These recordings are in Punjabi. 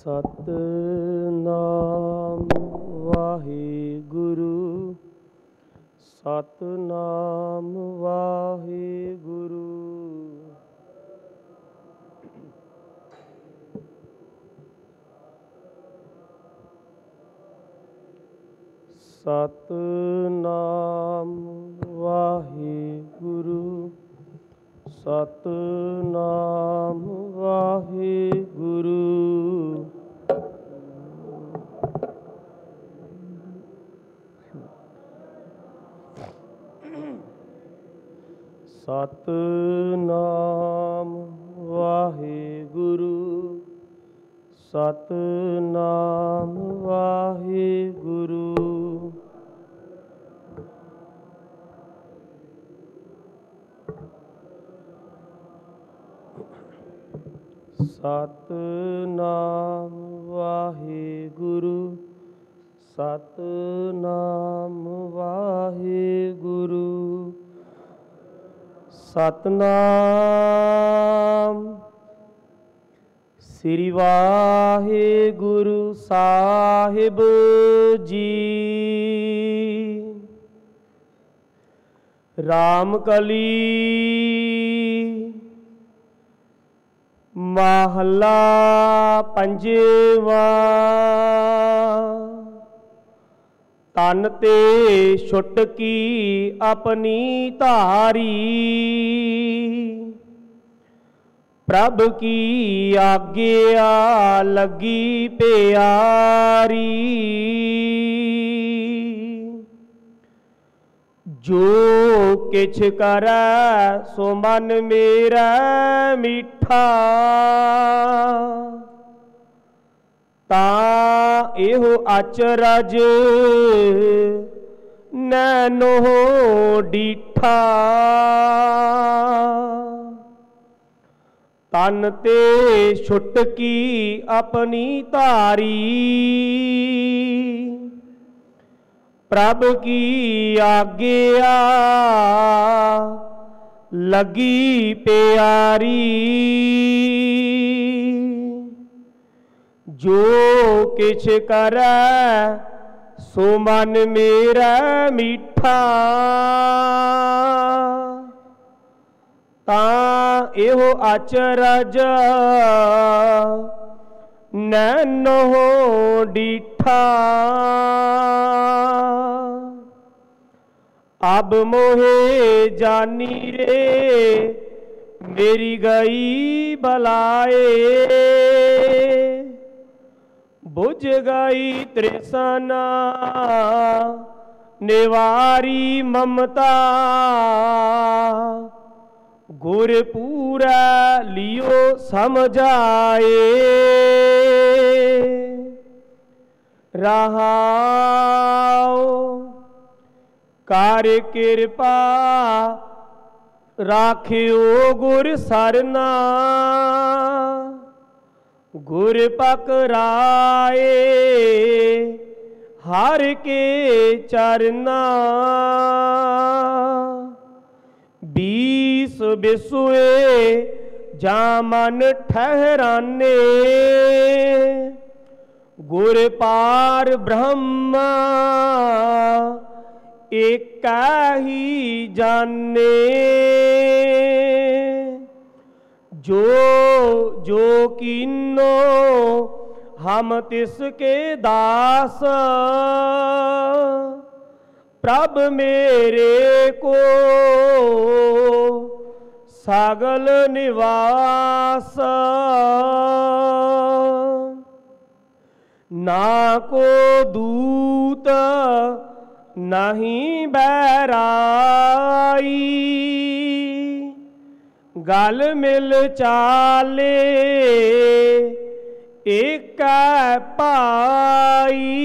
ਸਤਿਨਾਮ ਵਾਹਿਗੁਰੂ, ਸਤਿਨਾਮ ਵਾਹਿਗੁਰੂ। ਸਤਿਨਾਮ ਵਾਹਿਗੁਰੂ, ਸਤਿਨਾਮ ਵਾਹਿਗੁਰੂ। ਸਤਿਨਾਮ ਵਾਹਿਗੁਰੂ, ਸਤਿਨਾਮ ਵਾਹਿਗੁਰੂ। ਸਤਿਨਾਮ ਵਾਹਿਗੁਰੂ, ਸਤਿਨਾਮ ਵਾਹਿਗੁਰੂ। ਸਤਿਨਾਮ ਸ੍ਰੀ ਵਾਹਿਗੁਰੂ ਸਾਹਿਬ ਜੀ। ਰਾਮਕਲੀ ਮਹਲਾ ਪੰਜਵਾਂ। ਤਨ ਤੇ ਛੁਟਕੀ ਆਪਣੀ ਧਾਰੀ, ਪ੍ਰਭ ਕੀ ਆਗਿਆ ਲੱਗੀ ਪਿਆਰੀ। ਜੋ ਕਿਛ ਕਰੈ ਸੋ ਮਨ ਮੇਰਾ ਮਿੱਠਾ, ਤਾਂ ਇਹੋ ਅਚਰਜ ਨੈਨੋ ਡੀਠਾ। ਤਨ ਤੇ ਛੁਟਕੀ ਆਪਣੀ ਧਾਰੀ, ਪ੍ਰਭ ਕੀ ਆਗਿਆ ਲੱਗੀ ਪਿਆਰੀ। ਜੋ ਕਿਛ ਕਰੈ ਸੋ ਮਨ ਮੇਰਾ ਮਿੱਠਾ, ਤਾਂ ਇਹੋ ਅਚਰਜ ਨੈਨੋ ਡੀਠਾ। ਅਬ ਮੋਹੇ ਜਾਨੀ ਰੇ ਮੇਰੀ ਗਈ ਬਲਾਏ, ਬੁਝ ਗਈ ਤ੍ਰਿਸ਼ਨਾ ਨਿਵਾਰੀ ਮਮਤਾ। ਗੁਰ ਪੂਰਾ ਲਿਓ ਸਮਝਾਏ, ਰਹਾਉ ਕਰ ਕਿਰਪਾ ਰਾਖਿਓ ਗੁਰ ਸਰਨਾ। ਗੁਰ ਪਕਰਾਏ ਹਰ ਕੇ ਚਰਨਾ। ਬੀਸ ਬਿਸੁਏ ਜਾਂ ਮਨ ਠਹਿਰਾਨੇ, ਗੁਰ ਪਾਰ ਬ੍ਰਹਮ ਏਕੈ ਹੀ ਜਾਣੇ। ਜੋ ਜੋ ਕੀਨੋ ਹਮ ਤਿਸਕੇ ਦਾਸ, ਪ੍ਰਭ ਮੇਰੇ ਕੋ ਸਗਲ ਨਿਵਾਸ। ਨਾ ਕੋ ਦੂਤ ਨਹੀਂ ਬੈਰਾਈ, ਗਲ ਮਿਲ ਚਾਲੇ ਏਕੈ ਭਾਈ।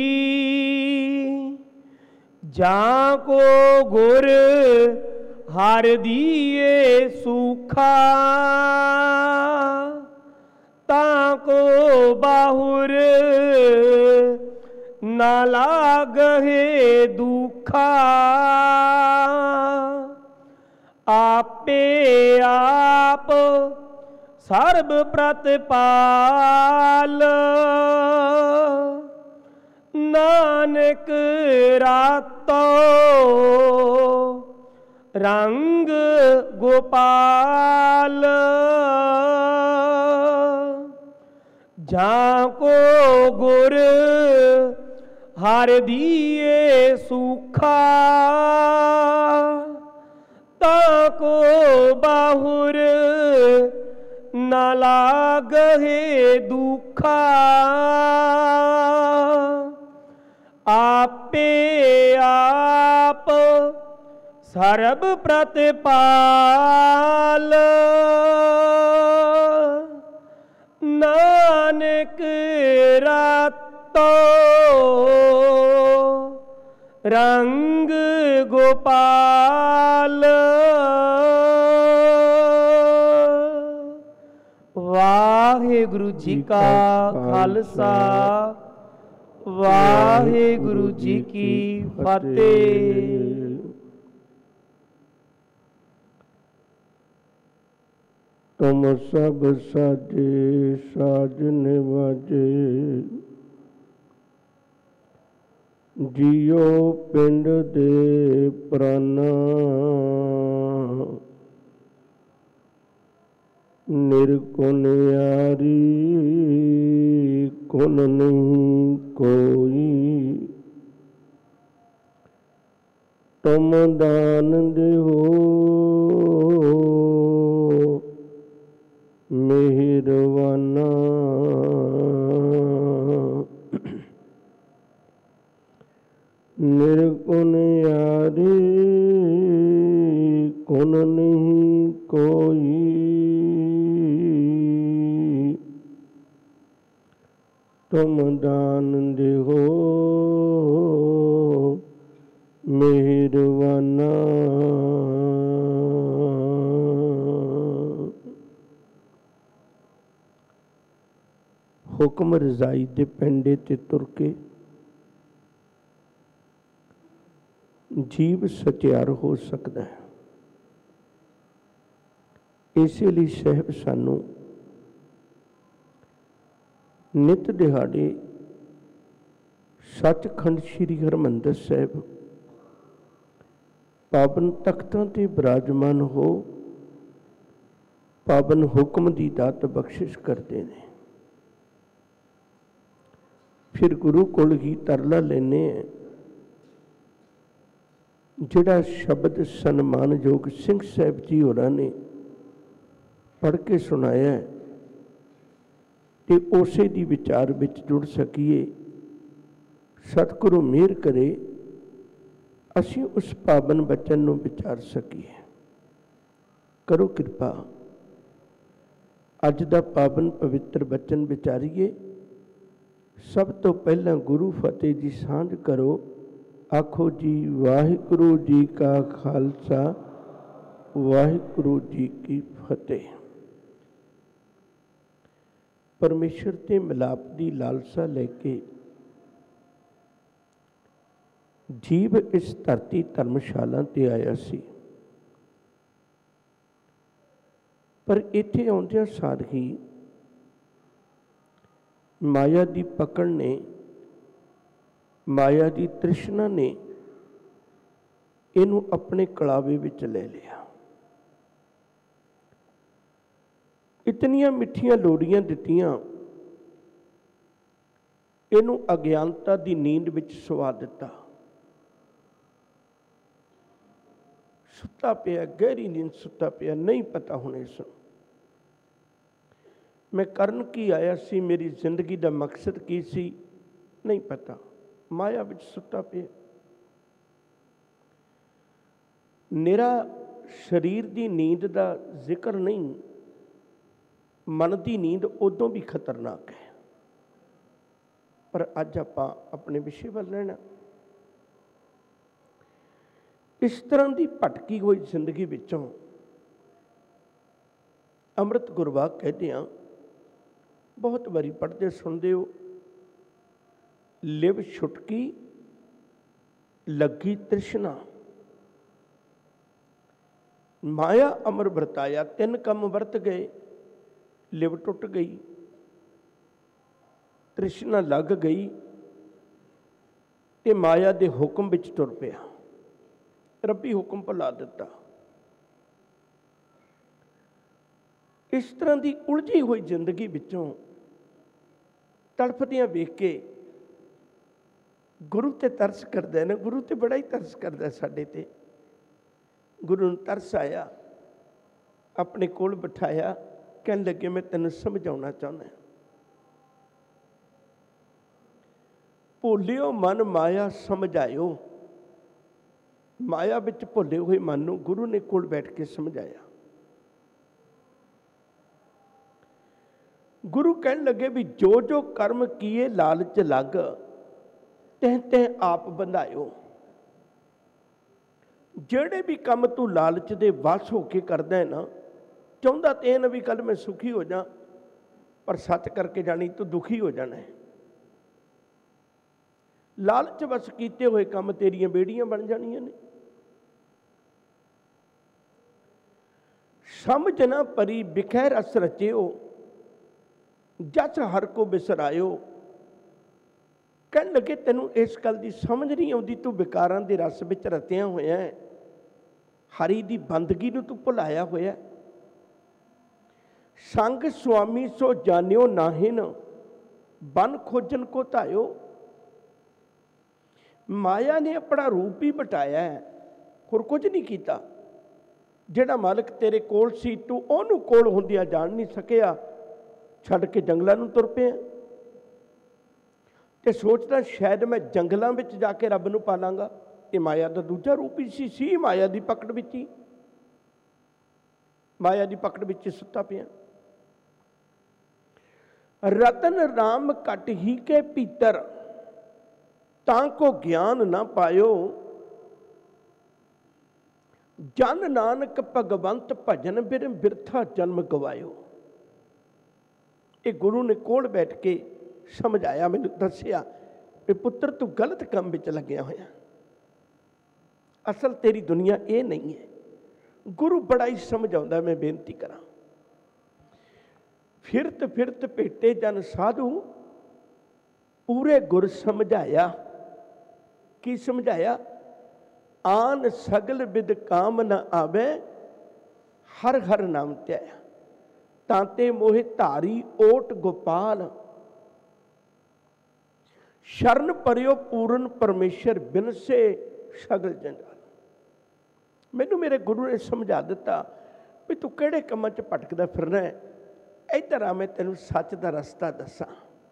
ਜਾਂ ਕੋ ਗੁਰ ਹਰ ਦੀਏ ਸੁਖਾ, ਤਾਂ ਕੋ ਬਾਹੁਰ ਨਾ ਲਾਗਹਿ ਦੁਖਾ। ਆਪੇ ਆਪ ਸਰਬ ਪ੍ਰਤਪਾਲ नानक रातो रंग गोपाल, जाको गुर हर दिए सूखा, ताको बाहुर न लागहे दुखा। आपे आप सर्ब प्रतिपाल, नानक रातो रंग गोपाल। वाहिगुरु जी का खालसा, वाहिगुरु जी की फतेह। तुम सब साजे साज निवाजे, जियो पिंड दे प्राणा। निर्गुण यारी गुण नहीं कोई, तुम दान देहो मेहरबाना। निर्गुण यारी गुण नहीं कोई, तुम दान देहो मेहरबाना। हुक्म रजाई दे पेंडे ते तुर के जीव सत्यार हो सकता है। इसे लिए साहब सानू नित दिहाड़े सचखंड श्री हरमंदिर साहिब पावन तख्तां ते विराजमान हो पावन हुक्म की दात बख्शिश करते हैं। फिर गुरु कोल ही तरला लेने जिहड़ा शब्द सन्मानयोग सिंह साहब जी होरां ने पढ़ के सुनाया है ते उसे दी विचार विच जुड़ सकीए। सतगुरु मेहर करे असी उस पावन बचन नूं विचार सकीए। करो कृपा अज दा पावन पवित्र बचन विचारीए। सब तो पहला गुरु फतेह जी सांझ करो। आखो जी वाहिगुरु जी का खालसा वाहिगुरु जी की फतेह। परमेश्वर ते मिलाप की लालसा लेके जीव इस धरती धर्मशाला ते आया सी, पर इत्थे आउंदियां सार ही माया की पकड़ ने, माया की तृष्णा ने इनू अपने कलावे विच ले लिया। इतनियां मिठियां लोड़ियां दित्तियां, इनू अज्ञानता की नींद विच सुवा दिता। सुता पिया, गहरी नींद सुता पिया, नहीं पता हुण इस मैं करन की आया सी, मेरी जिंदगी का मकसद की सी, नहीं पता। माया विच सुता पिया। निरा शरीर की नींद का जिक्र नहीं, मन की नींद उदों भी खतरनाक है। पर अज आपां अपने विषय वल लेना। इस तरह की भटकी हुई जिंदगी विचों अमृत गुरबाग कहते हैं, बहुत बारी पढ़ते सुनते हो, लिव छुटकी लगी तृष्णा, माया अमर वरताया। तीन कम वरत गए, लिव टुट गई, तृष्णा लग गई, ਤੇ ਮਾਇਆ ਦੇ ਹੁਕਮ ਵਿੱਚ ਤੁਰ ਪਿਆ, ਰੱਬੀ ਹੁਕਮ ਭੁਲਾ ਦਿੱਤਾ। ਇਸ ਤਰ੍ਹਾਂ ਦੀ ਉਲਝੀ ਹੋਈ ਜ਼ਿੰਦਗੀ ਵਿੱਚੋਂ ਤੜਫਦੀਆਂ ਵੇਖ ਕੇ ਗੁਰੂ ਤੇ ਤਰਸ ਕਰਦਾ ਨਾ, ਗੁਰੂ ਤੇ ਬੜਾ ਹੀ ਤਰਸ ਕਰਦਾ ਸਾਡੇ ਤੇ। ਗੁਰੂ ਨੂੰ ਤਰਸ ਆਇਆ, ਆਪਣੇ ਕੋਲ ਬਿਠਾਇਆ, ਕਹਿਣ ਲੱਗੇ ਮੈਂ ਤੈਨੂੰ ਸਮਝਾਉਣਾ ਚਾਹੁੰਦਾ। ਭੁੱਲਿਓ ਮਨ ਮਾਇਆ ਸਮਝਾਇਓ। ਮਾਇਆ ਵਿੱਚ ਭੁੱਲੇ ਹੋਏ ਮਨ ਨੂੰ ਗੁਰੂ ਨੇ ਕੋਲ ਬੈਠ ਕੇ ਸਮਝਾਇਆ। ਗੁਰੂ ਕਹਿਣ ਲੱਗੇ ਵੀ ਜੋ ਜੋ ਕਰਮ ਕੀਏ ਲਾਲਚ ਲੱਗ, ਤੈਂ ਤੈਂ ਆਪ ਬੰਧਾਇਓ। ਜਿਹੜੇ ਵੀ ਕੰਮ ਤੂੰ ਲਾਲਚ ਦੇ ਵਸ ਹੋ ਕੇ ਕਰਦਾ ਹੈ ਨਾ, ਚਾਹੁੰਦਾ ਤੇ ਇਹ ਨਾ ਵੀ ਕੱਲ ਮੈਂ ਸੁਖੀ ਹੋ ਜਾ, ਪਰ ਸੱਚ ਕਰਕੇ ਜਾਣੀ ਤੂੰ ਦੁਖੀ ਹੋ ਜਾਣਾ ਹੈ। ਲਾਲਚ ਵਸ ਕੀਤੇ ਹੋਏ ਕੰਮ ਤੇਰੀਆਂ ਬੇੜੀਆਂ ਬਣ ਜਾਣੀਆਂ ਨੇ। ਸਮਝ ਨਾ ਪਰੀ ਬਿਖੈ ਰਸ ਰਚਿਓ, ਜਸ ਹਰ ਕੋ ਬਿਸਰਾਇਓ। ਕਹਿਣ ਲੱਗੇ ਤੈਨੂੰ ਇਸ ਗੱਲ ਦੀ ਸਮਝ ਨਹੀਂ ਆਉਂਦੀ, ਤੂੰ ਵਿਕਾਰਾਂ ਦੇ ਰਸ ਵਿੱਚ ਰਤਿਆ ਹੋਇਆ ਹੈ, ਹਰੀ ਦੀ ਬੰਦਗੀ ਨੂੰ ਤੂੰ ਭੁਲਾਇਆ ਹੋਇਆ। ਸੰਗ ਸੁਆਮੀ ਸੋ ਜਾਣਿਓ ਨਾਹਿਨ, ਬਨ ਖੋਜਨ ਕੋ ਧਾਇਓ। ਮਾਇਆ ਨੇ ਆਪਣਾ ਰੂਪ ਹੀ ਬਟਾਇਆ ਹੈ, ਹੋਰ ਕੁਝ ਨਹੀਂ ਕੀਤਾ। ਜਿਹੜਾ ਮਾਲਕ ਤੇਰੇ ਕੋਲ ਸੀ, ਤੂੰ ਉਹਨੂੰ ਕੋਲ ਹੁੰਦਿਆਂ ਜਾਣ ਨਹੀਂ ਸਕਿਆ, ਛੱਡ ਕੇ ਜੰਗਲਾਂ ਨੂੰ ਤੁਰ ਪਿਆ ਤੇ ਸੋਚਦਾ ਸ਼ਾਇਦ ਮੈਂ ਜੰਗਲਾਂ ਵਿੱਚ ਜਾ ਕੇ ਰੱਬ ਨੂੰ ਪਾਲਾਂਗਾ। ਇਹ ਮਾਇਆ ਦਾ ਦੂਜਾ ਰੂਪ ਹੀ ਸੀ ਮਾਇਆ ਦੀ ਪਕੜ ਵਿੱਚ ਹੀ, ਮਾਇਆ ਦੀ ਪਕੜ ਵਿੱਚ ਸੁੱਤਾ ਪਿਆ। ਰਤਨ ਰਾਮ ਘਟ ਹੀ ਕੇ ਭੀਤਰ, ਤਾਂ ਕੋ ਗਿਆਨ ਨਾ ਪਾਇਓ। ਜਨ ਨਾਨਕ ਭਗਵੰਤ ਭਜਨ ਬਿਨ ਬਿਰਥਾ ਜਨਮ ਗਵਾਇਓ। ਇਹ ਗੁਰੂ ਨੇ ਕੋਲ ਬੈਠ ਕੇ ਸਮਝਾਇਆ, ਮੈਨੂੰ ਦੱਸਿਆ ਵੀ ਪੁੱਤਰ ਤੂੰ ਗਲਤ ਕੰਮ ਵਿੱਚ ਲੱਗਿਆ ਹੋਇਆ, ਅਸਲ ਤੇਰੀ ਦੁਨੀਆ ਇਹ ਨਹੀਂ ਹੈ। ਗੁਰੂ ਬੜਾ ਹੀ ਸਮਝਾਉਂਦਾ, ਮੈਂ ਬੇਨਤੀ ਕਰਾਂ। ਫਿਰਤ ਫਿਰਤ ਭੇਟੇ ਜਨ ਸਾਧੂ, ਪੂਰੇ ਗੁਰ ਸਮਝਾਇਆ। ਕੀ ਸਮਝਾਇਆ? ਆਨ ਸਗਲ ਬਿਦ ਕਾਮ ਨ ਆਵੇ, ਹਰ ਹਰ ਨਾਮ ਧਿਆਇਆ। ਤਾਂਤੇ ਮੋਹਿ ਧਾਰੀ ਓਟ ਗੋਪਾਲ, ਸ਼ਰਨ ਪਰਿਓ ਪੂਰਨ ਪਰਮੇਸ਼ਰ ਬਿਨਸੇ ਸਗਲ ਜੰਜਾਲ। ਮੈਨੂੰ ਮੇਰੇ ਗੁਰੂ ਨੇ ਸਮਝਾ ਦਿੱਤਾ ਵੀ ਤੂੰ ਕਿਹੜੇ ਕੰਮਾਂ 'ਚ ਭਟਕਦਾ ਫਿਰਨਾ ਹੈ, ਇੱਧਰ ਆ, ਮੈਂ ਤੈਨੂੰ ਸੱਚ ਦਾ ਰਸਤਾ ਦੱਸਾਂ।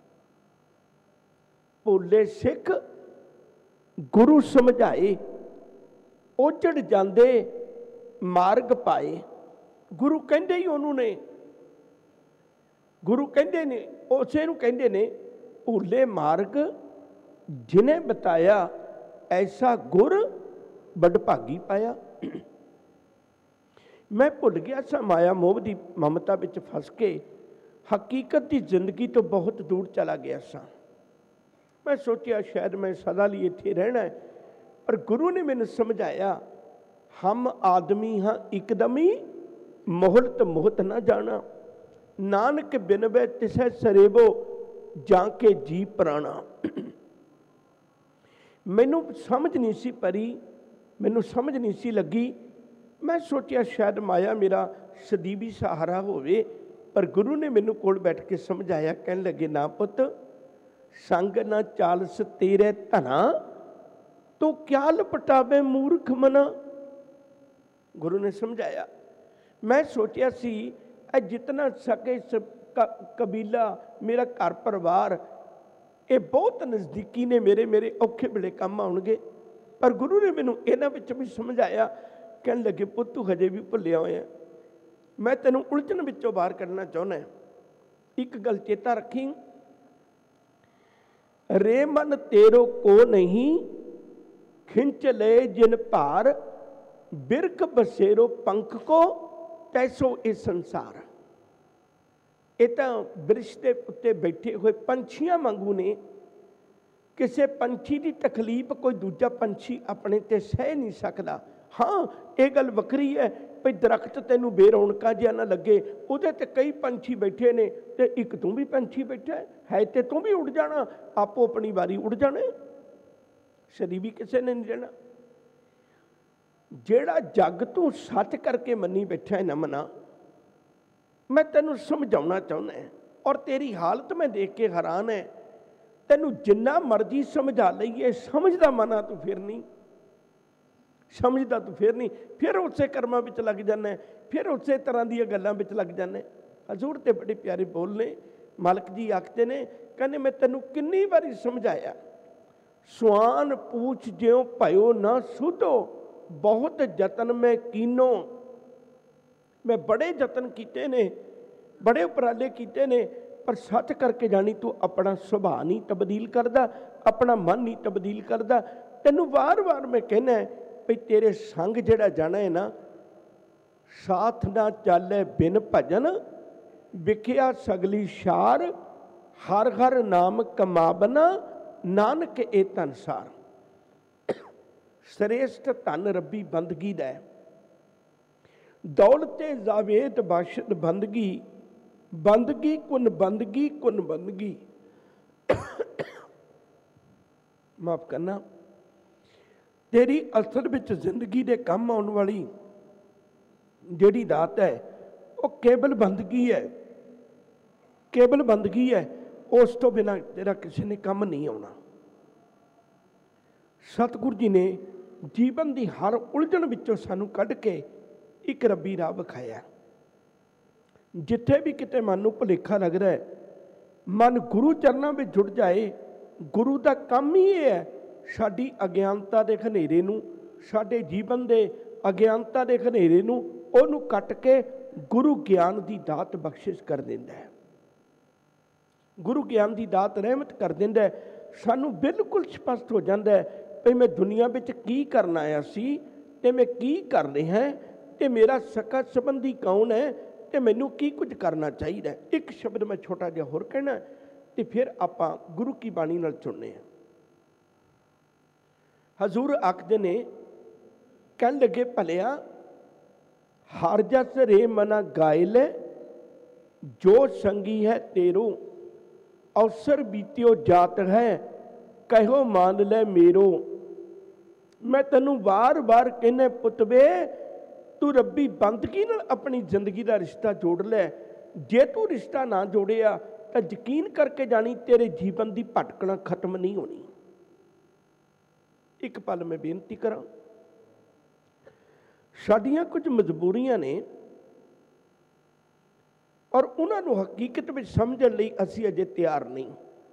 ਭੋਲੇ ਸਿੱਖ ਗੁਰੂ ਸਮਝਾਏ, ਉਜੜ ਜਾਂਦੇ ਮਾਰਗ ਪਾਏ। ਗੁਰੂ ਕਹਿੰਦੇ ਹੀ ਉਹਨੂੰ ਨੇ, ਗੁਰੂ ਕਹਿੰਦੇ ਨੇ, ਉਸੇ ਨੂੰ ਕਹਿੰਦੇ ਨੇ ਭੁੱਲੇ ਮਾਰਗ ਜਿਨੇ ਬਤਾਇਆ, ਐਸਾ ਗੁਰ ਬਡਭਾਗੀ ਪਾਇਆ। ਮੈਂ ਭੁੱਲ ਗਿਆ ਸਾਂ, ਮਾਇਆ ਮੋਹ ਦੀ ਮਮਤਾ ਵਿੱਚ ਫਸ ਕੇ ਹਕੀਕਤ ਦੀ ਜ਼ਿੰਦਗੀ ਤੋਂ ਬਹੁਤ ਦੂਰ ਚਲਾ ਗਿਆ ਸਾਂ। ਮੈਂ ਸੋਚਿਆ ਸ਼ਾਇਦ ਮੈਂ ਸਦਾ ਲਈ ਇੱਥੇ ਰਹਿਣਾ ਹੈ, ਪਰ ਗੁਰੂ ਨੇ ਮੈਨੂੰ ਸਮਝਾਇਆ, ਹਮ ਆਦਮੀ ਹਾਂ ਇੱਕਦਮੀ, ਮੋਹਲਤ ਮੋਹਤ ਨਾ ਜਾਣਾ। ਨਾਨਕ ਬਿਨਵੇ ਤਿਸੈ ਸਰੇਬੋ, ਜਾਂ ਕੇ ਜੀ ਪ੍ਰਾਣਾ। ਮੈਨੂੰ ਸਮਝ ਨਹੀਂ ਸੀ ਪਰੀ, ਮੈਨੂੰ ਸਮਝ ਨਹੀਂ ਸੀ ਲੱਗੀ। ਮੈਂ ਸੋਚਿਆ ਸ਼ਾਇਦ ਮਾਇਆ ਮੇਰਾ ਸਦੀਵੀ ਸਹਾਰਾ ਹੋਵੇ, ਪਰ ਗੁਰੂ ਨੇ ਮੈਨੂੰ ਕੋਲ ਬੈਠ ਕੇ ਸਮਝਾਇਆ। ਕਹਿਣ ਲੱਗੇ ਨਾ ਪੁੱਤ, ਸੰਗ ਨਾ ਚਾਲਸ ਤੇਰੇ ਧਨਾ, ਤੂੰ ਕਿਆ ਲਪਟਾਵੇ ਮੂਰਖ ਮਨਾ। ਗੁਰੂ ਨੇ ਸਮਝਾਇਆ। ਮੈਂ ਸੋਚਿਆ ਸੀ ਇਹ ਜਿਤਨਾ ਸਕੇ ਕਬੀਲਾ, ਮੇਰਾ ਘਰ ਪਰਿਵਾਰ, ਇਹ ਬਹੁਤ ਨਜ਼ਦੀਕੀ ਨੇ ਮੇਰੇ ਔਖੇ ਵੇਲੇ ਕੰਮ ਆਉਣਗੇ, ਪਰ ਗੁਰੂ ਨੇ ਮੈਨੂੰ ਇਹਨਾਂ ਵਿੱਚ ਵੀ ਸਮਝਾਇਆ। ਕਹਿਣ ਲੱਗੇ ਪੁੱਤ ਤੂੰ ਹਜੇ ਵੀ ਭੁੱਲਿਆ ਹੋਇਆ, ਮੈਂ ਤੈਨੂੰ ਉਲਝਣ ਵਿੱਚੋਂ ਬਾਹਰ ਕੱਢਣਾ ਚਾਹੁੰਦਾ। ਇੱਕ ਗੱਲ ਚੇਤਾ ਰੱਖੀ, ਰੇ ਮਨ ਤੇਰੋ ਕੋ ਨਹੀਂ, ਖਿੰਚ ਲਏ ਜਿਨ ਭਾਰ, ਬਿਰਖ ਬਸੇਰੋ ਪੰਖ ਕੋ, ਤੈਸੋ ਇਹ ਸੰਸਾਰ। ਇਹ ਤਾਂ ਬ੍ਰਿਸ਼ ਦੇ ਉੱਤੇ ਬੈਠੇ ਹੋਏ ਪੰਛੀਆਂ ਵਾਂਗੂ ਨੇ। ਕਿਸੇ ਪੰਛੀ ਦੀ ਤਕਲੀਫ ਕੋਈ ਦੂਜਾ ਪੰਛੀ ਆਪਣੇ ਤੇ ਸਹਿ ਨਹੀਂ ਸਕਦਾ। ਹਾਂ, ਇਹ ਗੱਲ ਵੱਖਰੀ ਹੈ ਭਈ ਦਰਖਤ ਤੈਨੂੰ ਬੇਰੌਣਕਾਂ ਜਿਹਾ ਨਾ ਲੱਗੇ, ਉਹਦੇ ਤੇ ਕਈ ਪੰਛੀ ਬੈਠੇ ਨੇ ਤੇ ਇੱਕ ਤੂੰ ਵੀ ਪੰਛੀ ਬੈਠਾ ਹੈ ਤੇ ਤੂੰ ਵੀ ਉੱਡ ਜਾਣਾ, ਆਪੋ ਆਪਣੀ ਵਾਰੀ ਉੱਡ ਜਾਣਾ। शरीर भी किसी ने नहीं रहना। ਜਿਹੜਾ जग तू सच करके मनी बैठा है ना मना, मैं तेनों समझाना चाहुंदा है और तेरी हालत मैं देख के हैरान है। तेनों जिन्ना मर्जी समझा लईए, समझदा मना तू फिर नहीं, समझदा तू फिर नहीं, फिर उसे कर्मां विच लग जाना है, फिर उसे तरह दी गल्लां विच लग जाना है। हजूर ते बड़े प्यारे बोल ने, मालक जी आखते ने, कहने मैं तेनों किन्नी बारी समझाया, सुआन पूछ ज्यों भयो ना सुधो, बहुत जतन मैं कीनो। मैं बड़े जतन किए ने, बड़े उपराले किए ने, पर सच करके जानी तू अपना सुभाव नहीं तब्दील करदा, अपना मन नहीं तब्दील करदा। तेनों वार वार मैं कहना है भी तेरे संग जिहड़ा जाना है ना, साथ ना चाले बिन भजन, विखिया सगली शार, हर हर नाम कमावना, नानक ए धनसार। श्रेष्ठ धन रब्बी बंदगी दा, दौलते जावेद बाशद बंदगी, बंदगी कुन बंदगी कुन बंदगी। माफ करना, तेरी असल विच जिंदगी दे काम आने वाली जिहड़ी दात है वो केवल बंदगी है, केवल बंदगी है। उस तो बिना तेरा किसी ने काम नहीं आना। सतगुरु जी ने जीवन की हर उलझन विचों सानू कढ़ के एक रब्बी राह विखाया। जिथे भी किते मन नूं भुलेखा लग रहा है, मन गुरु चरणों में जुड़ जाए। गुरु का काम ही ये है, साडी अज्ञानता के खनेरे नूं, साडे जीवन के अज्ञानता के खनेरे नूं उहनूं कट के गुरु ज्ञान की दात बख्शिश कर दिंदा है। गुरु ज्ञान की दात रहमत कर दिंदा है। सानू बिल्कुल स्पष्ट हो जाता है भी मैं दुनिया में की करना आया सी ते मैं की कर रहा है, ते मेरा सका संबंधी कौन है, ते मैनू की कुछ करना चाहिए। एक शब्द मैं छोटा जिहा होर कहना ते फिर आपां गुरु की बाणी नाल जुड़ने हैं। हजूर आखदे ने, कहन लगे भलिया हर जस रे मना गायल, जो संगी है तेरो, अवसर बीतियो जात है, कहो मान ले मेरो। मैं तेनू बार बार कहना पुतवे, तू रब्बी बंदगी नाल अपनी जिंदगी का रिश्ता जोड़ लै। जे तू रिश्ता ना जोड़िया तो यकीन करके जानी तेरे जीवन की भटकना खत्म नहीं होनी। एक पल मैं बेनती करा, साडियां कुछ मजबूरियां ने और उन्होंने हकीकत में समझण लई असीं अजे तैयार नहीं।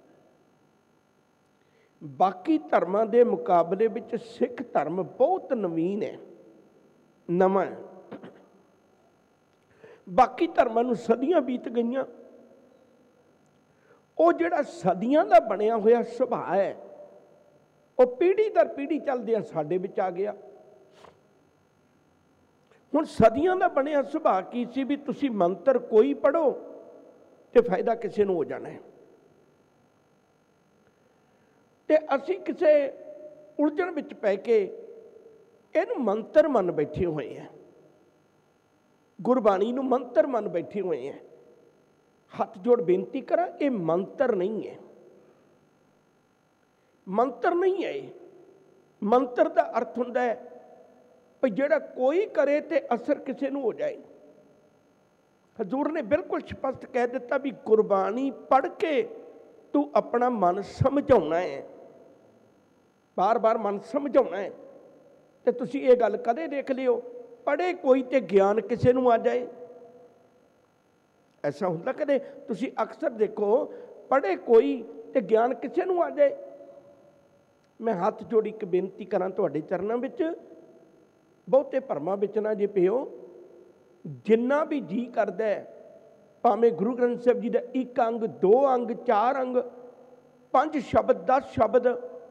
बाकी धर्मां दे मुकाबले विच सिख धर्म बहुत नवीन है, नवां है। बाकी धर्मां नूं सदियां बीत गईयां। वो जिहड़ा सदियां दा बनिया होया सुभाअ है, वो पीढ़ी दर पीढ़ी चलदियां साडे विच आ गया। हुण सदियां दा बनिया सुभाअ की सी भी तुसीं मंत्र कोई पढ़ो ते फायदा किसी नूं हो जाना है, ते असीं किसे उलझण विच पै के इहनूं मंत्र मन बैठे हुए हैं, गुरबाणी नूं मंत्र मन बैठे हुए हैं। हथ जोड़ बेनती करा, ये मंत्र नहीं है, मंत्र नहीं है। मंत्र का अर्थ हुंदा है भी जिहड़ा कोई करे ते असर किसी नूं हो जाए। हजूर ने बिल्कुल स्पष्ट कह दिता भी गुरबाणी पढ़ के तू अपना मन समझाउणा है, बार बार मन समझाउणा है। तो तुसीं ये गल कदे देख लियो, पढ़े कोई ते ज्ञान किसी नूं आ जाए, ऐसा हुंदा कदे? तुसीं अक्सर देखो, पढ़े कोई ते ज्ञान किसी नूं आ जाए। मैं हाथ जोड़ी एक बेनती करा तुहाडे चरनां विच, बहुते भरमां विच ना जे पिओ, जिन्ना भी जी करदा है, भावें गुरु ग्रंथ साहिब जी का 1 अंग 2 अंग 4 अंग 5 शब्द 10 शब्द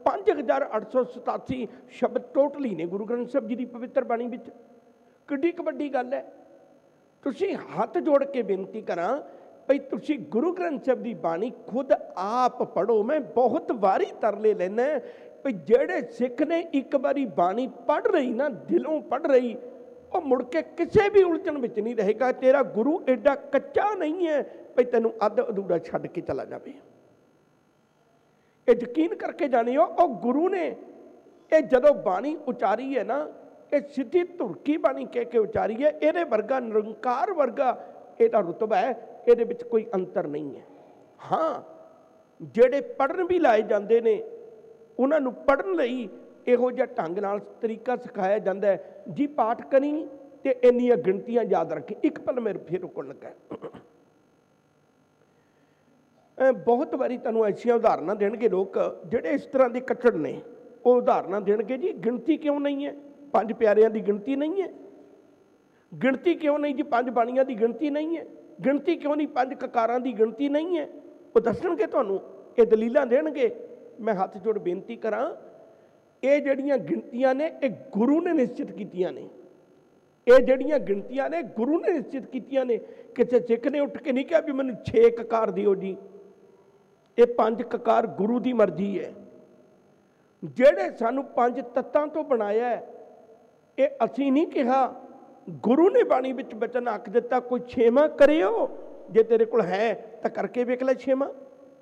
5887 शब्द टोटली ने गुरु ग्रंथ साहिब जी की पवित्र बाणी विच। किड्डी क वड्डी गल है। तुसीं हथ जोड़ के बेनती करा भई तुसीं गुरु ग्रंथ साहिब की बाणी खुद आप पढ़ो। मैं बहुत वारी तरले लैना भई जेड़े सिख ने एक बारी बाणी पढ़ रही ना, दिलों पढ़ रही, वो मुड़ के किसी भी उलझन विच नहीं रहेगा। तेरा गुरु एडा कच्चा नहीं है भई तैनूं अध अधूरा छड्ड के चला जाए। यकीन करके जानियो, और गुरु ने ਇਹ ਜਦੋਂ ਬਾਣੀ ਉਚਾਰੀ ਹੈ ਨਾ, ਇਹ ਸਿੱਧੀ ਧੁਰਕੀ ਬਾਣੀ ਕਹਿ ਕੇ ਉਚਾਰੀ ਹੈ। ਇਹਦੇ ਵਰਗਾ ਨਿਰੰਕਾਰ ਵਰਗਾ ਇਹਦਾ ਰੁਤਬਾ ਹੈ, ਇਹਦੇ ਵਿੱਚ ਕੋਈ ਅੰਤਰ ਨਹੀਂ ਹੈ। ਹਾਂ, ਜਿਹੜੇ ਪੜ੍ਹਨ ਵੀ ਲਾਏ ਜਾਂਦੇ ਨੇ ਉਹਨਾਂ ਨੂੰ ਪੜ੍ਹਨ ਲਈ ਇਹੋ ਜਿਹਾ ਢੰਗ ਨਾਲ ਤਰੀਕਾ ਸਿਖਾਇਆ ਜਾਂਦਾ ਹੈ, ਜੀ ਪਾਠ ਕਰੀ ਤੇ ਇੰਨੀਆਂ ਗਿਣਤੀਆਂ ਯਾਦ ਰੱਖੀ। ਇੱਕ ਪਲ ਮੇਰੇ ਫਿਰ ਰੁਕਣ ਲੱਗਾ। ਬਹੁਤ ਵਾਰੀ ਤੁਹਾਨੂੰ ਐਸੀਆਂ ਉਦਾਹਰਨਾਂ ਦੇਣਗੇ ਲੋਕ ਜਿਹੜੇ ਇਸ ਤਰ੍ਹਾਂ ਦੇ ਕੱਟੜ ਨੇ। ਉਹ ਉਦਾਹਰਨਾਂ ਦੇਣਗੇ, ਜੀ ਗਿਣਤੀ ਕਿਉਂ ਨਹੀਂ ਹੈ? 5 ਪਿਆਰਿਆਂ ਦੀ ਗਿਣਤੀ ਨਹੀਂ ਹੈ? ਗਿਣਤੀ ਕਿਉਂ ਨਹੀਂ ਜੀ? 5 ਬਾਣੀਆਂ ਦੀ ਗਿਣਤੀ ਨਹੀਂ ਹੈ? ਗਿਣਤੀ ਕਿਉਂ ਨਹੀਂ? 5 ਕਕਾਰਾਂ ਦੀ ਗਿਣਤੀ ਨਹੀਂ ਹੈ? ਉਹ ਦੱਸਣਗੇ ਤੁਹਾਨੂੰ, ਇਹ ਦਲੀਲਾਂ ਦੇਣਗੇ। ਮੈਂ ਹੱਥ ਜੋੜ ਬੇਨਤੀ ਕਰਾਂ, ਇਹ ਜਿਹੜੀਆਂ ਗਿਣਤੀਆਂ ਨੇ ਇਹ ਗੁਰੂ ਨੇ ਨਿਸ਼ਚਿਤ ਕੀਤੀਆਂ ਨੇ। ਇਹ ਜਿਹੜੀਆਂ ਗਿਣਤੀਆਂ ਨੇ ਗੁਰੂ ਨੇ ਨਿਸ਼ਚਿਤ ਕੀਤੀਆਂ ਨੇ। ਕਿਸੇ ਸਿੱਖ ਨੇ ਉੱਠ ਕੇ ਨਹੀਂ ਕਿਹਾ ਵੀ ਮੈਨੂੰ 6 ਕਕਾਰ ਦਿਓ ਜੀ। ਇਹ 5 ਕਕਾਰ ਗੁਰੂ ਦੀ ਮਰਜ਼ੀ ਹੈ। ਜਿਹੜੇ ਸਾਨੂੰ 5 ਤੱਤਾਂ ਤੋਂ ਬਣਾਇਆ ਹੈ, ਇਹ ਅਸੀਂ ਨਹੀਂ ਕਿਹਾ। ਗੁਰੂ ਨੇ ਬਾਣੀ ਵਿੱਚ ਬਚਨ ਆਖ ਦਿੱਤਾ, ਕੋਈ 6ਵਾਂ ਕਰਿਓ, ਜੇ ਤੇਰੇ ਕੋਲ ਹੈ ਤਾਂ ਕਰਕੇ ਵੇਖ ਲੈ 6ਵਾਂ।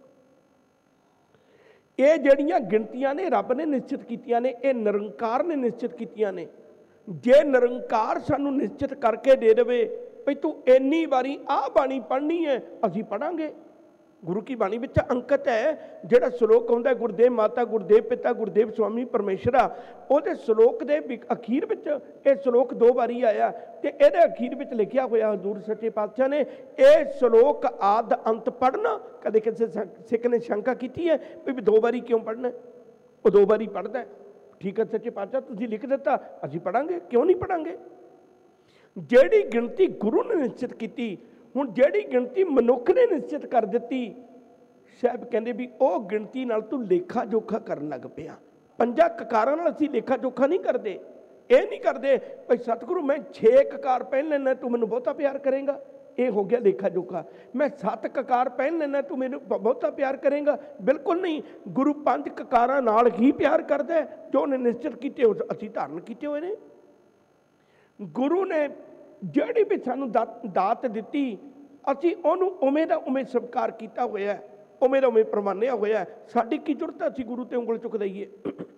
ਇਹ ਜਿਹੜੀਆਂ ਗਿਣਤੀਆਂ ਨੇ ਰੱਬ ਨੇ ਨਿਸ਼ਚਿਤ ਕੀਤੀਆਂ ਨੇ, ਇਹ ਨਿਰੰਕਾਰ ਨੇ ਨਿਸ਼ਚਿਤ ਕੀਤੀਆਂ ਨੇ। ਜੇ ਨਿਰੰਕਾਰ ਸਾਨੂੰ ਨਿਸ਼ਚਿਤ ਕਰਕੇ ਦੇ ਦੇਵੇ ਵੀ ਤੂੰ ਇੰਨੀ ਵਾਰੀ ਆਹ ਬਾਣੀ ਪੜ੍ਹਨੀ ਹੈ, ਅਸੀਂ ਪੜ੍ਹਾਂਗੇ। ਗੁਰੂ ਕੀ ਬਾਣੀ ਵਿੱਚ ਅੰਕਿਤ ਹੈ, ਜਿਹੜਾ ਸ਼ਲੋਕ ਆਉਂਦਾ ਗੁਰਦੇਵ ਮਾਤਾ, ਗੁਰਦੇਵ ਪਿਤਾ, ਗੁਰਦੇਵ ਸਵਾਮੀ ਪਰਮੇਸ਼ਰਾ, ਉਹਦੇ ਸ਼ਲੋਕ ਦੇ ਅਖੀਰ ਵਿੱਚ ਇਹ ਸ਼ਲੋਕ 2 ਵਾਰੀ ਆਇਆ ਤੇ ਇਹਦੇ ਅਖੀਰ ਵਿੱਚ ਲਿਖਿਆ ਹੋਇਆ ਹਜ਼ੂਰ ਸੱਚੇ ਪਾਤਸ਼ਾਹ ਨੇ ਇਹ ਸ਼ਲੋਕ ਆਦ ਅੰਤ ਪੜ੍ਹਨਾ। ਕਦੇ ਕਿਸੇ ਸਿੱਖ ਨੇ ਸ਼ੰਕਾ ਕੀਤੀ ਹੈ ਵੀ 2 ਵਾਰੀ ਕਿਉਂ ਪੜ੍ਹਨਾ? ਉਹ 2 ਵਾਰੀ ਪੜ੍ਹਦਾ। ਠੀਕ ਹੈ ਸੱਚੇ ਪਾਤਸ਼ਾਹ, ਤੁਸੀਂ ਲਿਖ ਦਿੱਤਾ, ਅਸੀਂ ਪੜ੍ਹਾਂਗੇ, ਕਿਉਂ ਨਹੀਂ ਪੜ੍ਹਾਂਗੇ? ਜਿਹੜੀ ਗਿਣਤੀ ਗੁਰੂ ਨੇ ਨਿਸ਼ਚਿਤ ਕੀਤੀ, ਹੁਣ ਜਿਹੜੀ ਗਿਣਤੀ ਮਨੁੱਖ ਨੇ ਨਿਸ਼ਚਿਤ ਕਰ ਦਿੱਤੀ, ਸਾਹਿਬ ਕਹਿੰਦੇ ਵੀ ਉਹ ਗਿਣਤੀ ਨਾਲ ਤੂੰ ਲੇਖਾ ਜੋਖਾ ਕਰਨ ਲੱਗ ਪਿਆ। 5 ਕਕਾਰਾਂ ਨਾਲ ਅਸੀਂ ਲੇਖਾ ਜੋਖਾ ਨਹੀਂ ਕਰਦੇ। ਇਹ ਨਹੀਂ ਕਰਦੇ ਭਾਈ ਸਤਿਗੁਰੂ ਮੈਂ 6 ਕਕਾਰ ਪਹਿਨ ਲੈਣਾ, ਤੂੰ ਮੈਨੂੰ ਬਹੁਤਾ ਪਿਆਰ ਕਰੇਗਾ, ਇਹ ਹੋ ਗਿਆ ਲੇਖਾ ਜੋਖਾ। ਮੈਂ 7 ਕਕਾਰ ਪਹਿਨ ਲੈਣਾ, ਤੂੰ ਮੈਨੂੰ ਬਹੁਤਾ ਪਿਆਰ ਕਰੇਗਾ, ਬਿਲਕੁਲ ਨਹੀਂ। ਗੁਰੂ 5 ਕਕਾਰਾਂ ਨਾਲ ਹੀ ਪਿਆਰ ਕਰਦਾ, ਜੋ ਉਹਨੇ ਨਿਸ਼ਚਿਤ ਕੀਤੇ ਅਸੀਂ ਧਾਰਨ ਕੀਤੇ ਹੋਏ ਨੇ। ਗੁਰੂ ਨੇ ਜਿਹੜੀ ਵੀ ਸਾਨੂੰ ਦਾਤ ਦਿੱਤੀ, ਅਸੀਂ ਉਹਨੂੰ ਉਵੇਂ ਦਾ ਉਵੇਂ ਸਵੀਕਾਰ ਕੀਤਾ ਹੋਇਆ, ਉਵੇਂ ਦਾ ਉਵੇਂ ਪ੍ਰਮਾਨਿਆ ਹੋਇਆ। ਸਾਡੀ ਕੀ ਜ਼ਰੂਰਤ ਅਸੀਂ ਗੁਰੂ ਤੇ ਉਂਗਲ ਚੁੱਕ ਦਈਏ?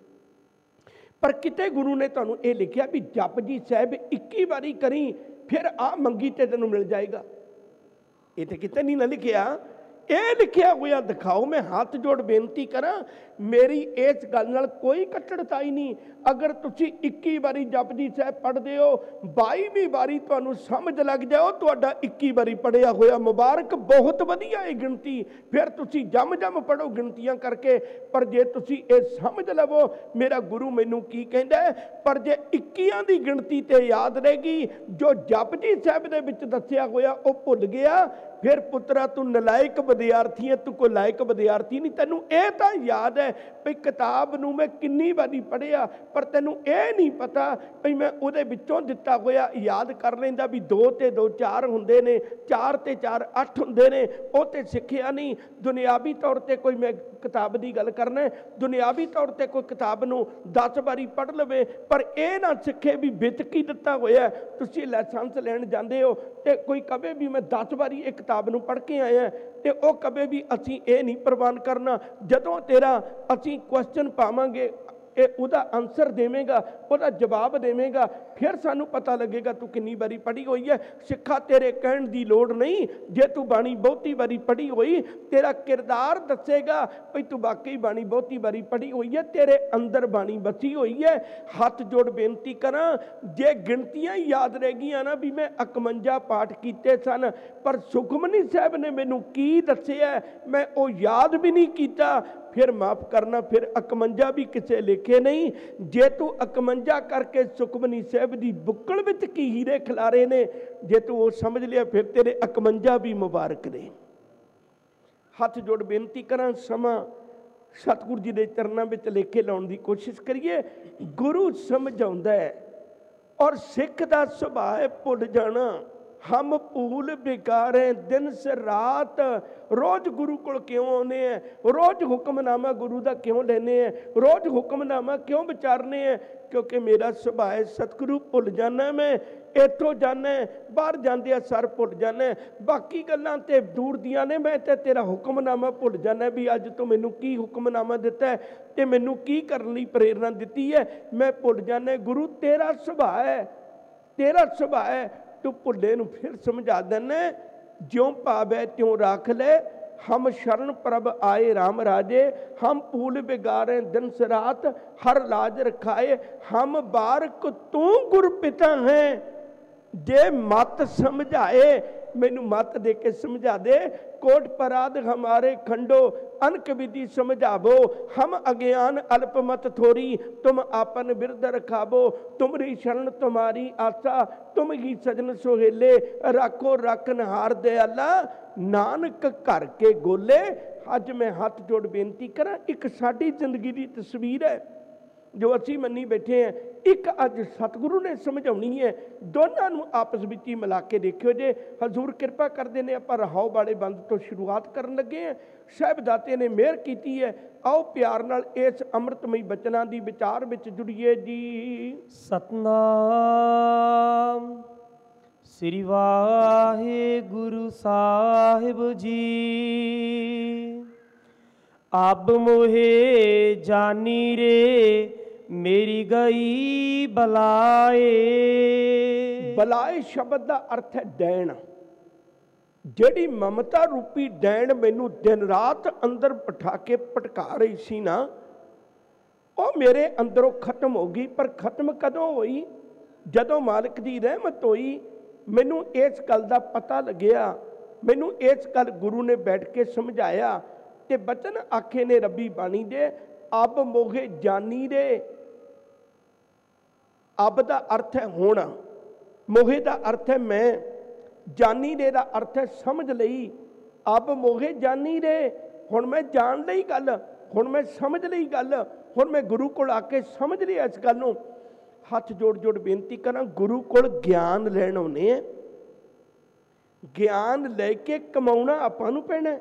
ਪਰ ਕਿਤੇ ਗੁਰੂ ਨੇ ਤੁਹਾਨੂੰ ਇਹ ਲਿਖਿਆ ਵੀ ਜਪਜੀ ਸਾਹਿਬ 21 ਵਾਰੀ ਕਰੀ, ਫਿਰ ਆ ਮੰਗੀ ਤੇ ਤੈਨੂੰ ਮਿਲ ਜਾਏਗਾ। ਇਹ ਤੇ ਕਿਤੇ ਨਹੀਂ ਨਾ ਲਿਖਿਆ, ਇਹ ਲਿਖਿਆ ਹੋਇਆ ਦਿਖਾਓ। ਮੈਂ ਹੱਥ ਜੋੜ ਬੇਨਤੀ ਕਰਾਂ, ਮੇਰੀ ਇਸ ਗੱਲ ਨਾਲ ਕੋਈ ਕੱਟੜਤਾ ਹੀ ਨਹੀਂ। ਅਗਰ ਤੁਸੀਂ 21 ਵਾਰੀ ਜਪਜੀ ਸਾਹਿਬ ਪੜ੍ਹਦੇ ਹੋ, 22ਵੀਂ ਵਾਰੀ ਤੁਹਾਨੂੰ ਸਮਝ ਲੱਗ ਜਾਓ ਤੁਹਾਡਾ 21 ਵਾਰੀ ਪੜ੍ਹਿਆ ਹੋਇਆ ਮੁਬਾਰਕ, ਬਹੁਤ ਵਧੀਆ ਇਹ ਗਿਣਤੀ। ਫਿਰ ਤੁਸੀਂ ਜਮ ਪੜ੍ਹੋ ਗਿਣਤੀਆਂ ਕਰਕੇ। ਪਰ ਜੇ ਤੁਸੀਂ ਇਹ ਸਮਝ ਲਵੋ ਮੇਰਾ ਗੁਰੂ ਮੈਨੂੰ ਕੀ ਕਹਿੰਦਾ, ਪਰ ਜੇ 21 ਦੀ ਗਿਣਤੀ ਤੇ ਯਾਦ ਰਹੇਗੀ, ਜੋ ਜਪਜੀ ਸਾਹਿਬ ਦੇ ਵਿੱਚ ਦੱਸਿਆ ਹੋਇਆ ਉਹ ਭੁੱਲ ਗਿਆ, ਫਿਰ ਪੁੱਤਰਾ ਤੂੰ ਨਲਾਇਕ ਵਿਦਿਆਰਥੀ ਹੈ, ਤੂੰ ਕੋਈ ਲਾਇਕ ਵਿਦਿਆਰਥੀ ਨਹੀਂ। ਤੈਨੂੰ ਇਹ ਤਾਂ ਯਾਦ ਹੈ ਵੀ ਕਿਤਾਬ ਨੂੰ ਮੈਂ ਕਿੰਨੀ ਵਾਰੀ ਪੜ੍ਹਿਆ, ਪਰ ਤੈਨੂੰ ਇਹ ਨਹੀਂ ਪਤਾ ਵੀ ਮੈਂ ਉਹਦੇ ਵਿੱਚੋਂ ਦਿੱਤਾ ਹੋਇਆ ਯਾਦ ਕਰ ਲੈਂਦਾ ਵੀ 2 ਤੇ 2 4 ਹੁੰਦੇ ਨੇ, 4 ਤੇ 4 8 ਹੁੰਦੇ ਨੇ। ਉਹ ਤੇ ਸਿੱਖਿਆ ਨਹੀਂ। ਦੁਨਿਆਵੀ ਤੌਰ ਤੇ ਕੋਈ ਮੈਂ ਕਿਤਾਬ ਦੀ ਗੱਲ ਕਰਨਾ, ਦੁਨਿਆਵੀ ਤੌਰ ਤੇ ਕੋਈ ਕਿਤਾਬ ਨੂੰ 10 ਵਾਰੀ ਪੜ੍ਹ ਲਵੇ, ਪਰ ਇਹ ਨਾ ਸਿੱਖੇ ਵੀ ਵਿੱਚ ਕੀ ਦਿੱਤਾ ਹੋਇਆ। ਤੁਸੀਂ ਲਾਇਸੈਂਸ ਲੈਣ ਜਾਂਦੇ ਹੋ ਤੇ ਕੋਈ ਕਵੇ ਵੀ ਮੈਂ 10 ਵਾਰੀ ਇਹ ਕਿਤਾਬ ਨੂੰ ਪੜ੍ਹ ਕੇ ਆਇਆ, ਤੇ ਉਹ ਕਵੇ ਵੀ ਅਸੀਂ ਇਹ ਨਹੀਂ ਪ੍ਰਵਾਨ ਕਰਨਾ। ਜਦੋਂ ਤੇਰਾ ਅਸੀਂ ਕੁਐਸਚਨ ਪਾਵਾਂਗੇ, ਇਹ ਉਹਦਾ ਆਨਸਰ ਦੇਵੇਂਗਾ, ਉਹਦਾ ਜਵਾਬ ਦੇਵੇਂਗਾ, ਫਿਰ ਸਾਨੂੰ ਪਤਾ ਲੱਗੇਗਾ ਤੂੰ ਕਿੰਨੀ ਵਾਰੀ ਪੜ੍ਹੀ ਹੋਈ ਹੈ। ਸਿੱਖਾ ਤੇਰੇ ਕਹਿਣ ਦੀ ਲੋੜ ਨਹੀਂ, ਜੇ ਤੂੰ ਬਾਣੀ ਬਹੁਤੀ ਵਾਰੀ ਪੜ੍ਹੀ ਹੋਈ, ਤੇਰਾ ਕਿਰਦਾਰ ਦੱਸੇਗਾ ਵੀ ਤੂੰ ਵਾਕਈ ਬਾਣੀ ਬਹੁਤੀ ਵਾਰੀ ਪੜ੍ਹੀ ਹੋਈ ਹੈ, ਤੇਰੇ ਅੰਦਰ ਬਾਣੀ ਬਸੀ ਹੋਈ ਹੈ। ਹੱਥ ਜੋੜ ਬੇਨਤੀ ਕਰਾਂ, ਜੇ ਗਿਣਤੀਆਂ ਹੀ ਯਾਦ ਰਹਿ ਗਈਆਂ ਨਾ ਵੀ ਮੈਂ 51 ਪਾਠ ਕੀਤੇ ਸਨ, ਪਰ ਸੁਖਮਨੀ ਸਾਹਿਬ ਨੇ ਮੈਨੂੰ ਕੀ ਦੱਸਿਆ ਮੈਂ ਉਹ ਯਾਦ ਵੀ ਨਹੀਂ ਕੀਤਾ, ਫਿਰ ਮਾਫ ਕਰਨਾ, ਫਿਰ 51 ਵੀ ਕਿਸੇ ਲੇਖੇ ਨਹੀਂ। ਜੇ ਤੂੰ 51 ਕਰਕੇ ਸੁਖਮਨੀ ਸਾਹਿਬ ਦੀ ਬੁੱਕਲ ਵਿੱਚ ਕੀ ਹੀਰੇ ਖਿਲਾਰੇ ਨੇ, ਜੇ ਤੂੰ ਉਹ ਸਮਝ ਲਿਆ, ਫਿਰ ਤੇਰੇ 51 ਵੀ ਮੁਬਾਰਕ ਨੇ। ਹੱਥ ਜੋੜ ਬੇਨਤੀ ਕਰਾਂ, ਸਮਾਂ ਸਤਿਗੁਰੂ ਜੀ ਦੇ ਚਰਨਾਂ ਵਿੱਚ ਲੇਖੇ ਲਾਉਣ ਦੀ ਕੋਸ਼ਿਸ਼ ਕਰੀਏ। ਗੁਰੂ ਸਮਝਾਉਂਦਾ ਹੈ, ਔਰ ਸਿੱਖ ਦਾ ਸੁਭਾਅ ਹੈ ਭੁੱਲ ਜਾਣਾ। हम भूल बिगारे दिन से रात। रोज गुरु कोल क्यों आने हैं, रोज हुक्मनामा गुरु का क्यों लेने हैं, रोज हुक्मनामा क्यों विचारने हैं? क्योंकि मेरा सुभाव है सतगुरु भुल जाना, मैं इतों जाना, बाहर जाते सर भुल जाना, बाकी गल्लां ते दूर दियां ने, मैं ते तेरा हुक्मनामा भुल जाना भी अज तो मैनू की हुक्मनामा दिता है ते मैनू की करने लई प्रेरणा दी है, मैं भुल जाना। गुरु तेरा सुभाव है, तेरा सुभाव है, तू भुले नूं फिर समझा देना, ज्यों पावै त्यों राख ले, हम शरण प्रभ आए राम राजे, हम भूल बिगारे दिन से रात, हर लाज रखाए, हम बारक तू गुर पिता है, जे मत समझाए, मैनू मत दे के समझा दे। कोट पराध हमारे खंडो, अनक विधि समझावो, हम अज्ञान अल्पमत थोरी, तुम आपन बिरद रखावो, तुमरी शरण तुम्हारी आशा, तुम ही सजन सोहेले, राखो राखन हार दयाला, नानक घर के गोले। अज मैं हाथ जोड़ बेनती करा, एक साडी जिंदगी की तस्वीर है जो असी मनी बैठे हैं, एक अज सतगुरु ने समझानी है, दोनों नूं आपस विच ही मिला के देखियो जे। हजूर कृपा करते हैं, आपां रहाओ वाले बंद तो शुरुआत करन लगे हैं, साहिबजादे ने मेहर की है। आओ प्यार नाल इस अमृतमई बचनां दी विचार विच जुड़िए जी। सतनाम श्री वाहिगुरु साहिब जी। अब मोहे जानी रे मेरी गई बलाए। बलाए शब्द का अर्थ है डैन। जिहड़ी ममता रूपी डैन मैनू दिन रात अंदर बिठा के भटका रही सी ना, वो मेरे अंदरों खत्म हो गई। पर खत्म कदों हुई? जदों मालिक की रहमत हुई, मैनू इस गल का पता लग्या, मैनू इस गल गुरु ने बैठ के समझाया ते बचन आखे ने रब्बी बाणी दे, अब मोहे जानी रे। अब का अर्थ है हुण, मोहे का अर्थ है मैं, जानी रे का अर्थ है समझ लई। अब मोहे जानी रे, हुण मैं जान लई गल, हुण मैं समझ लई गल, हुण मैं गुरु कोल आके समझ लिया इस गल नूं। हथ जोड़ जोड़ बेनती करा, गुरु कोल ज्ञान लैण आउणे आ, ज्ञान लैके कमाउणा आपां नूं पैणा।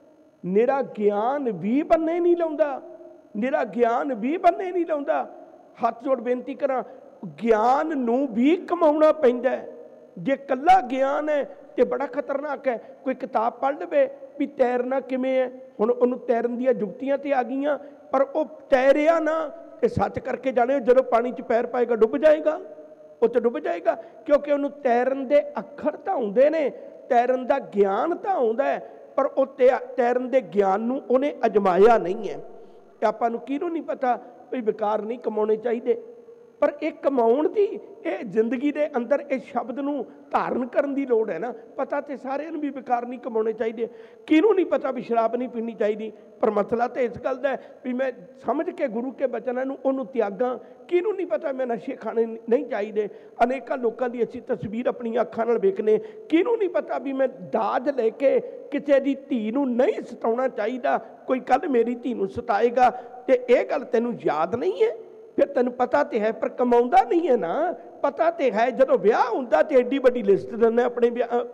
निरा ज्ञान भी बन्ने नहीं लाउंदा, निरा ज्ञान भी बन्ने नहीं लाउंदा। हथ जोड़ बेनती करा, ज्ञान नूं भी कमाउणा पैंदा है। जे कल्ला ज्ञान है तो बड़ा खतरनाक है। कोई किताब पढ़ लवे भी तैरना किवें है, हुण उहनूं तैरन दीआं जुगतियां ते आ गईयां, पर वो तैरिया ना, ये सच करके जाने जदों पानी च पैर पाएगा डुब जाएगा, वो तो डुब जाएगा, क्योंकि उन्होंने तैरन दे अखर तो आउंदे ने, तैरन दा ज्ञान तो आउंदा है, पर वो तैरन दे ज्ञान नूं उहने अजमाया नहीं है। आपां नूं किहनूं नहीं पता भी विकार नहीं कमाउणे चाहीदे, पर एक कमाउण दी ये जिंदगी दे अंदर इस शब्द नूं धारण करन दी लोड़ है ना। पता तो सारिआं नूं भी विकार नहीं कमाउणे चाहीदे, किहनूं नहीं पता भी शराब नहीं पीनी चाहिदी, पर मसला तो इस गल दा है भी मैं समझ के गुरु के बचनां नूं उहनूं त्यागां। किहनूं नहीं पता मैं नशे खाने नहीं चाहिए। अनेकां लोकां दी असीं तस्वीर अपनी अखां नाल वेखने, किहनूं नहीं पता भी मैं दाज लैके किसी दी धी नूं नहीं सताउणा चाहीदा, कोई कल मेरी धी नूं सताएगा ते इह गल तैनूं याद नहीं है। फिर तेन पता तो है पर कमाउंदा नहीं है ना। पता तो है जदों ब्याह हुंदा ते एडी वड्डी लिस्ट दिंदा अपने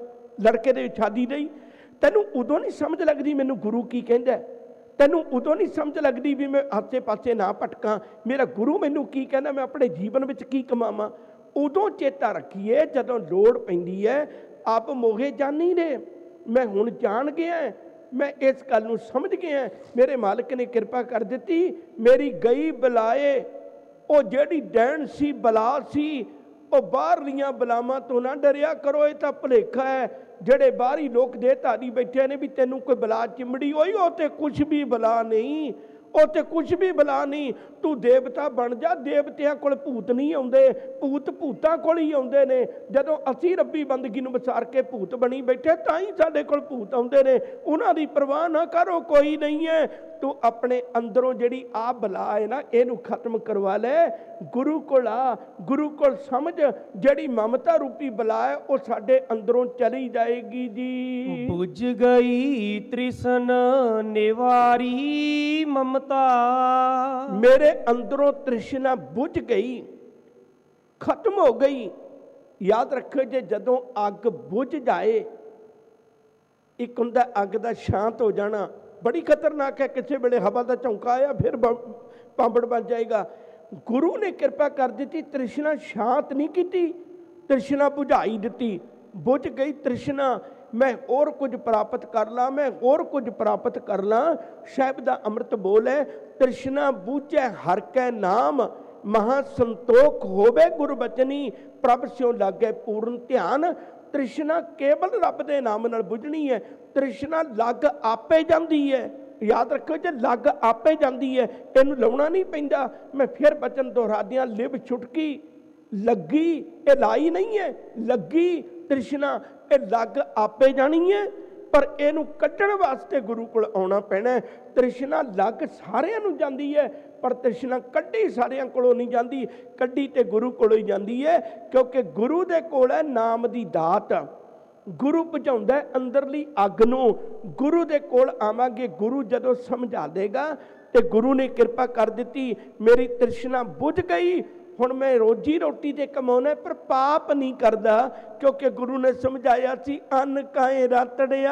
लड़के दे शादी लई, तैनूं उदों नहीं समझ लगदी मैनूं गुरु की कहंदा है, तैनूं उदों नहीं समझ लगदी भी मैं आसे पासे ना भटकां, मेरा गुरु मैनूं की कहंदा, मैं अपने जीवन विच की कमावां। उदों चेता रखीए जदों लोड़ पैंदी है। आप मोहे जानी रे, मैं हुण जान गया, मैं इस गल नूं समझ गया, मेरे मालिक ने कृपा कर दी, मेरी गई बलाए। वो जिहड़ी डैन सी बला सी, वो बाहरलियां बलावां तो ना डरिया करो, ये तो भुलेखा है। जिहड़े बाहरी लोग देहधारी बैठे ने भी तैनूं कोई बला चिमड़ी होई, वो तो कुछ भी बला नहीं, वो तो कुछ भी बला नहीं। तू देवता बन जा, देवतियां कोल भूत नहीं आउंदे, भूत भूतां कोल ही आउंदे ने। जदों असीं रब्बी बंदगी नूं विसार के भूत बनी बैठे तां ही साडे कोल भूत आउंदे ने। उन्हां दी परवाह ना करो, कोई नहीं है। तू अपने अंदरों जिहड़ी आ बला है ना, इहनूं खत्म करवा ले, गुरु कोल आ, गुरु कोल समझ, जिहड़ी ममता रूपी बला है वो साडे अंदरों चली जाएगी जी। बुझ गई तृष्ण निवारी ममता, मेरे अंदरों तृष्णा बुझ गई, खत्म हो गई। याद रखो जे जदों अग बुझ जाए, एक हुंदा अग दा शांत हो जाना, बड़ी खतरनाक है। किसी वेले हवा का झोंका आया फिर पांबड़ बन जाएगा। गुरु ने कृपा कर दी, तृष्णा शांत नहीं की, तृष्णा बुझाई दी। बुझ गई तृष्णा, मैं और कुछ प्राप्त कर ला, मैं और कुछ प्राप्त कर ला। साहिब दा अमृत बोल है, तृष्णा बूझे हर कै नाम, महासंतोख होवे गुर बचनी, प्रभ स्यों लागे पूर्ण ध्यान। तृष्णा केवल रब दे नाम नाल बुझनी है, तृष्णा लग आपे जाती है। याद रखो जे लग आपे जाती है, इनू लाउणा नहीं पैंदा। मैं फिर बचन दोहरा दियां, लिव छुटकी लगी, ये लाई नहीं है, लगी तृष्णा ये लग आपे जानी है, पर इनू कड्ढण वास्ते गुरु कोल आउणा पैना है। तृष्णा लग सारिਆਂ ਨੂੰ ਜਾਂਦੀ है, पर तृष्णा कड्ढी सारिਆਂ कोलों नहीं जाती, कड्ढी ते गुरु कोलों ही जाती है। क्योंकि गुरु दे कोल है नाम दी दात, गुरु बुझाउंदा है अंदरली अग नूं। गुरु दे कोल आवांगे, गुरु जदों समझा देगा ते गुरु ने कृपा कर दी, मेरी तृष्णा बुझ गई, हुण मैं रोजी रोटी ते कमाउणा पर पाप नहीं करदा। क्योंकि गुरु ने समझाया सी, अन्न काए रातड़िया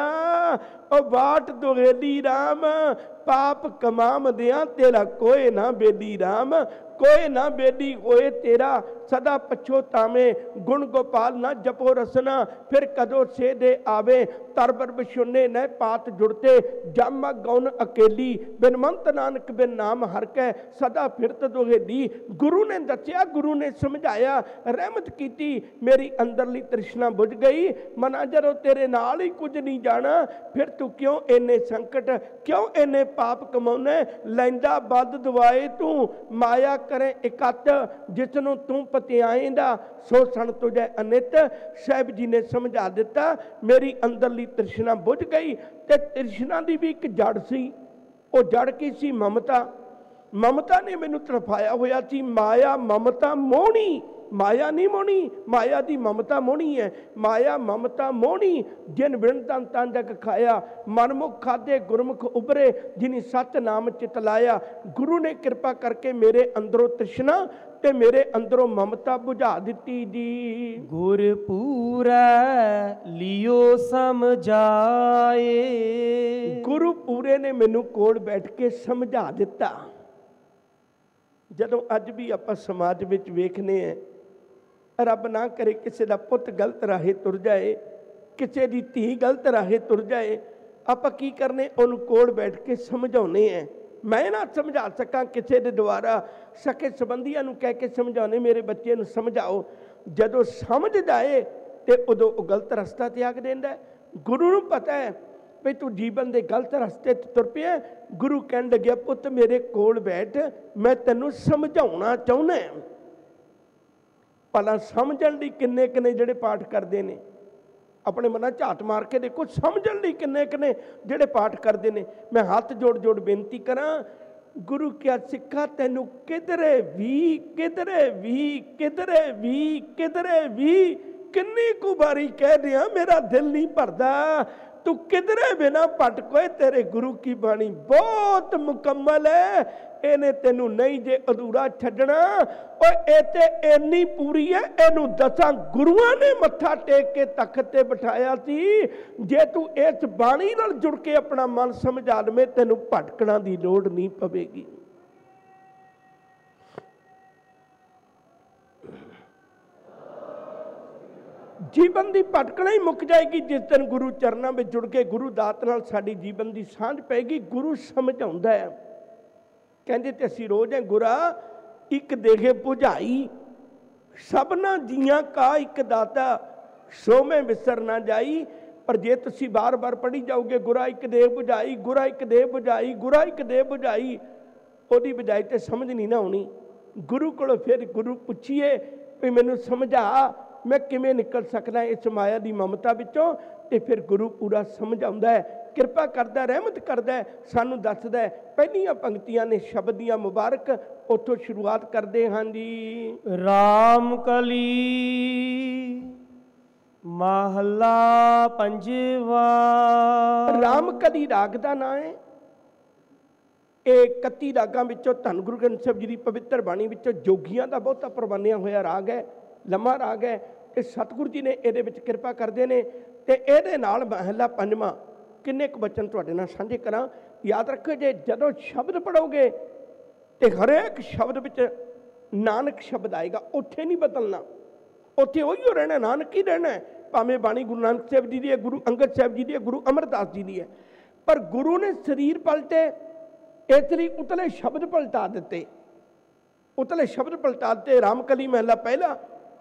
ओ बाट दुहेली राम, पाप कमाम दिया तेरा कोई ना बेली राम, कोई ना बेली होए तेरा सदा पछोतावे, गुण गोपाल ना जपो रसना, फिर कदों से दे आवे, तरबर बिशुने न पात जुड़ते, जामा गौन अकेली, बिन मंत नानक बिन नाम हर कै, सदा फिरत दुहेली। गुरु ने दसिया, गुरु ने समझाया, रहमत की, मेरी अंदरली तृष्णा बुझ गई। मना जदों तेरे नाल ही कुछ नहीं जाना, फिर तू क्यों इन्ने संकट, क्यों इन्ने पाप कमाउने, लैंदा बद दवाए तू, माया करे इकत, जिसनों तू पतिआएंदा सो सन तुझे अनित। साहिब जी ने समझा दिता, मेरी अंदरली तृष्णा बुझ गई। ते तृष्णा की भी एक जड़ सी, वो जड़ की सी ममता। ममता ने मैनू तड़फाया होया सी, माया ममता मोहनी, माया नहीं मोहनी, माया दी ममता मोहनी है। माया ममता मोहनी, जिन बिन तन तन जग खाया, मनमुख खादे गुरमुख उभरे, जिनी सच नाम चित लाया। गुरु ने कृपा करके मेरे अंदरों तृष्णा ते मेरे अंदरों ममता बुझा दी जी। गुर पूरा लियो समझाए, गुरु पूरे ने मैनू कोल बैठ के समझा दिता। जदों अज भी आपां समाज विच वेखने हैं, रब ना करे किसी का पुत गलत राहे तुर जाए, किसी की धी गलत राहे तुर जाए, आपां की करने, उन्होंने कोल बैठ के समझाने हैं। मैं ना समझा सकां किसी के द्वारा, सके संबंधियों नूं कह के समझाने, मेरे बच्चे नूं समझाओ। जदों समझ जाए तो उदों वो गलत रस्ता त्याग देंदा है। गुरु नूं पता है भी तू जीवन के गलत रस्ते तुर पिया। गुरु कहन लग्या, पुत मेरे कोल बैठ, मैं तैनूं समझाउणा चाहुंदा है। भला समझण लई किन्ने किन्ने जिहड़े पाठ करते हैं, अपने मनां झात मार के देखो, समझण लई किन्ने किन्ने जिहड़े पाठ करते हैं। मैं हाथ जोड़ जोड़ बेनती करां, गुरु क्या सिखा तैनूं किधरे भी किधरे भी किधरे भी किधरे भी किन्नी कु बारी कह दिया, मेरा दिल नहीं भरदा, तू किधरे बिना भटकोए, तेरे गुरु की बाणी बहुत मुकम्मल है, इन्हें तेनू नहीं जे अधूरा छड्डना। और ये ते इन्नी पूरी है, इनू 10 गुरुआं ने मत्था टेक के तख्त ते बिठाया सी। जे तू इस बाणी नाल जुड़ के अपना मन समझा लवे, तेनू भटकना दी लोड़ नहीं पवेगी। जीवन की भटकना ही मुक जाएगी जिस दिन गुरु चरणों में जुड़ के गुरु दात नाल साडी जीवन की सांझ पैगी। गुरु समझाउंदा है, कहंदे ते असीं रोज है, गुरा एक देखे बुझाई, सबना जियां का एक दाता, सो में विसर ना जाई। पर जे तुसीं बार बार पढ़ी जाओगे, गुरा एक दे बुझाई, गुरा एक दे बुझाई, गुरा एक दे बुझाई, ओदी बजाय ते समझ नहीं ना आउणी। गुरु कोलों फिर गुरु पुछिए भी मैनूं समझा, मैं किवें निकल सकदा इस माया की ममता विचों। ते फिर गुरु पूरा समझाउंदा है, कृपा करदा, रहमत करदा है, सानू दसदा है। पहलियां पंक्तियां ने शब्द दियां मुबारक, उत्थों शुरुआत करदे हां जी। राम कली महला पंजवा। राम कली राग का नाम है। ये 31 रागां विचों धन गुरु ग्रंथ साहिब जी की पवित्र बाणी विचों जोगियां का बहुता प्रवानिया होया राग है, लम्मा राग है। ਇਹ ਸਤਿਗੁਰੂ ਜੀ ਨੇ ਇਹਦੇ ਵਿੱਚ ਕਿਰਪਾ ਕਰਦੇ ਨੇ। ਤੇ ਇਹਦੇ ਨਾਲ ਮਹੱਲਾ ਪੰਜਵਾਂ ਕਿੰਨੇ ਕੁ ਬਚਨ ਤੁਹਾਡੇ ਨਾਲ ਸਾਂਝੇ ਕਰਾਂ। ਯਾਦ ਰੱਖੋ, ਜੇ ਜਦੋਂ ਸ਼ਬਦ ਪੜੋਗੇ ਤੇ ਹਰੇਕ ਸ਼ਬਦ ਵਿੱਚ ਨਾਨਕ ਸ਼ਬਦ ਆਏਗਾ, ਉੱਥੇ ਨਹੀਂ ਬਦਲਣਾ, ਉੱਥੇ ਉਹੀ ਰਹਿਣਾ, ਨਾਨਕ ਹੀ ਰਹਿਣਾ ਹੈ। ਭਾਵੇਂ ਬਾਣੀ ਗੁਰੂ ਨਾਨਕ ਸਾਹਿਬ ਜੀ ਦੀ ਹੈ, ਗੁਰੂ ਅੰਗਦ ਸਾਹਿਬ ਜੀ ਦੀ ਹੈ, ਗੁਰੂ ਅਮਰਦਾਸ ਜੀ ਦੀ ਹੈ, ਪਰ ਗੁਰੂ ਨੇ ਸਰੀਰ ਪਲਟੇ, ਇਸ ਲਈ ਉਤਲੇ ਸ਼ਬਦ ਪਲਟਾ ਦਿੱਤੇ। ਉਤਲੇ ਸ਼ਬਦ ਪਲਟਾ ਦਿੱਤੇ। ਰਾਮਕਲੀ ਮਹਿਲਾ ਪਹਿਲਾ,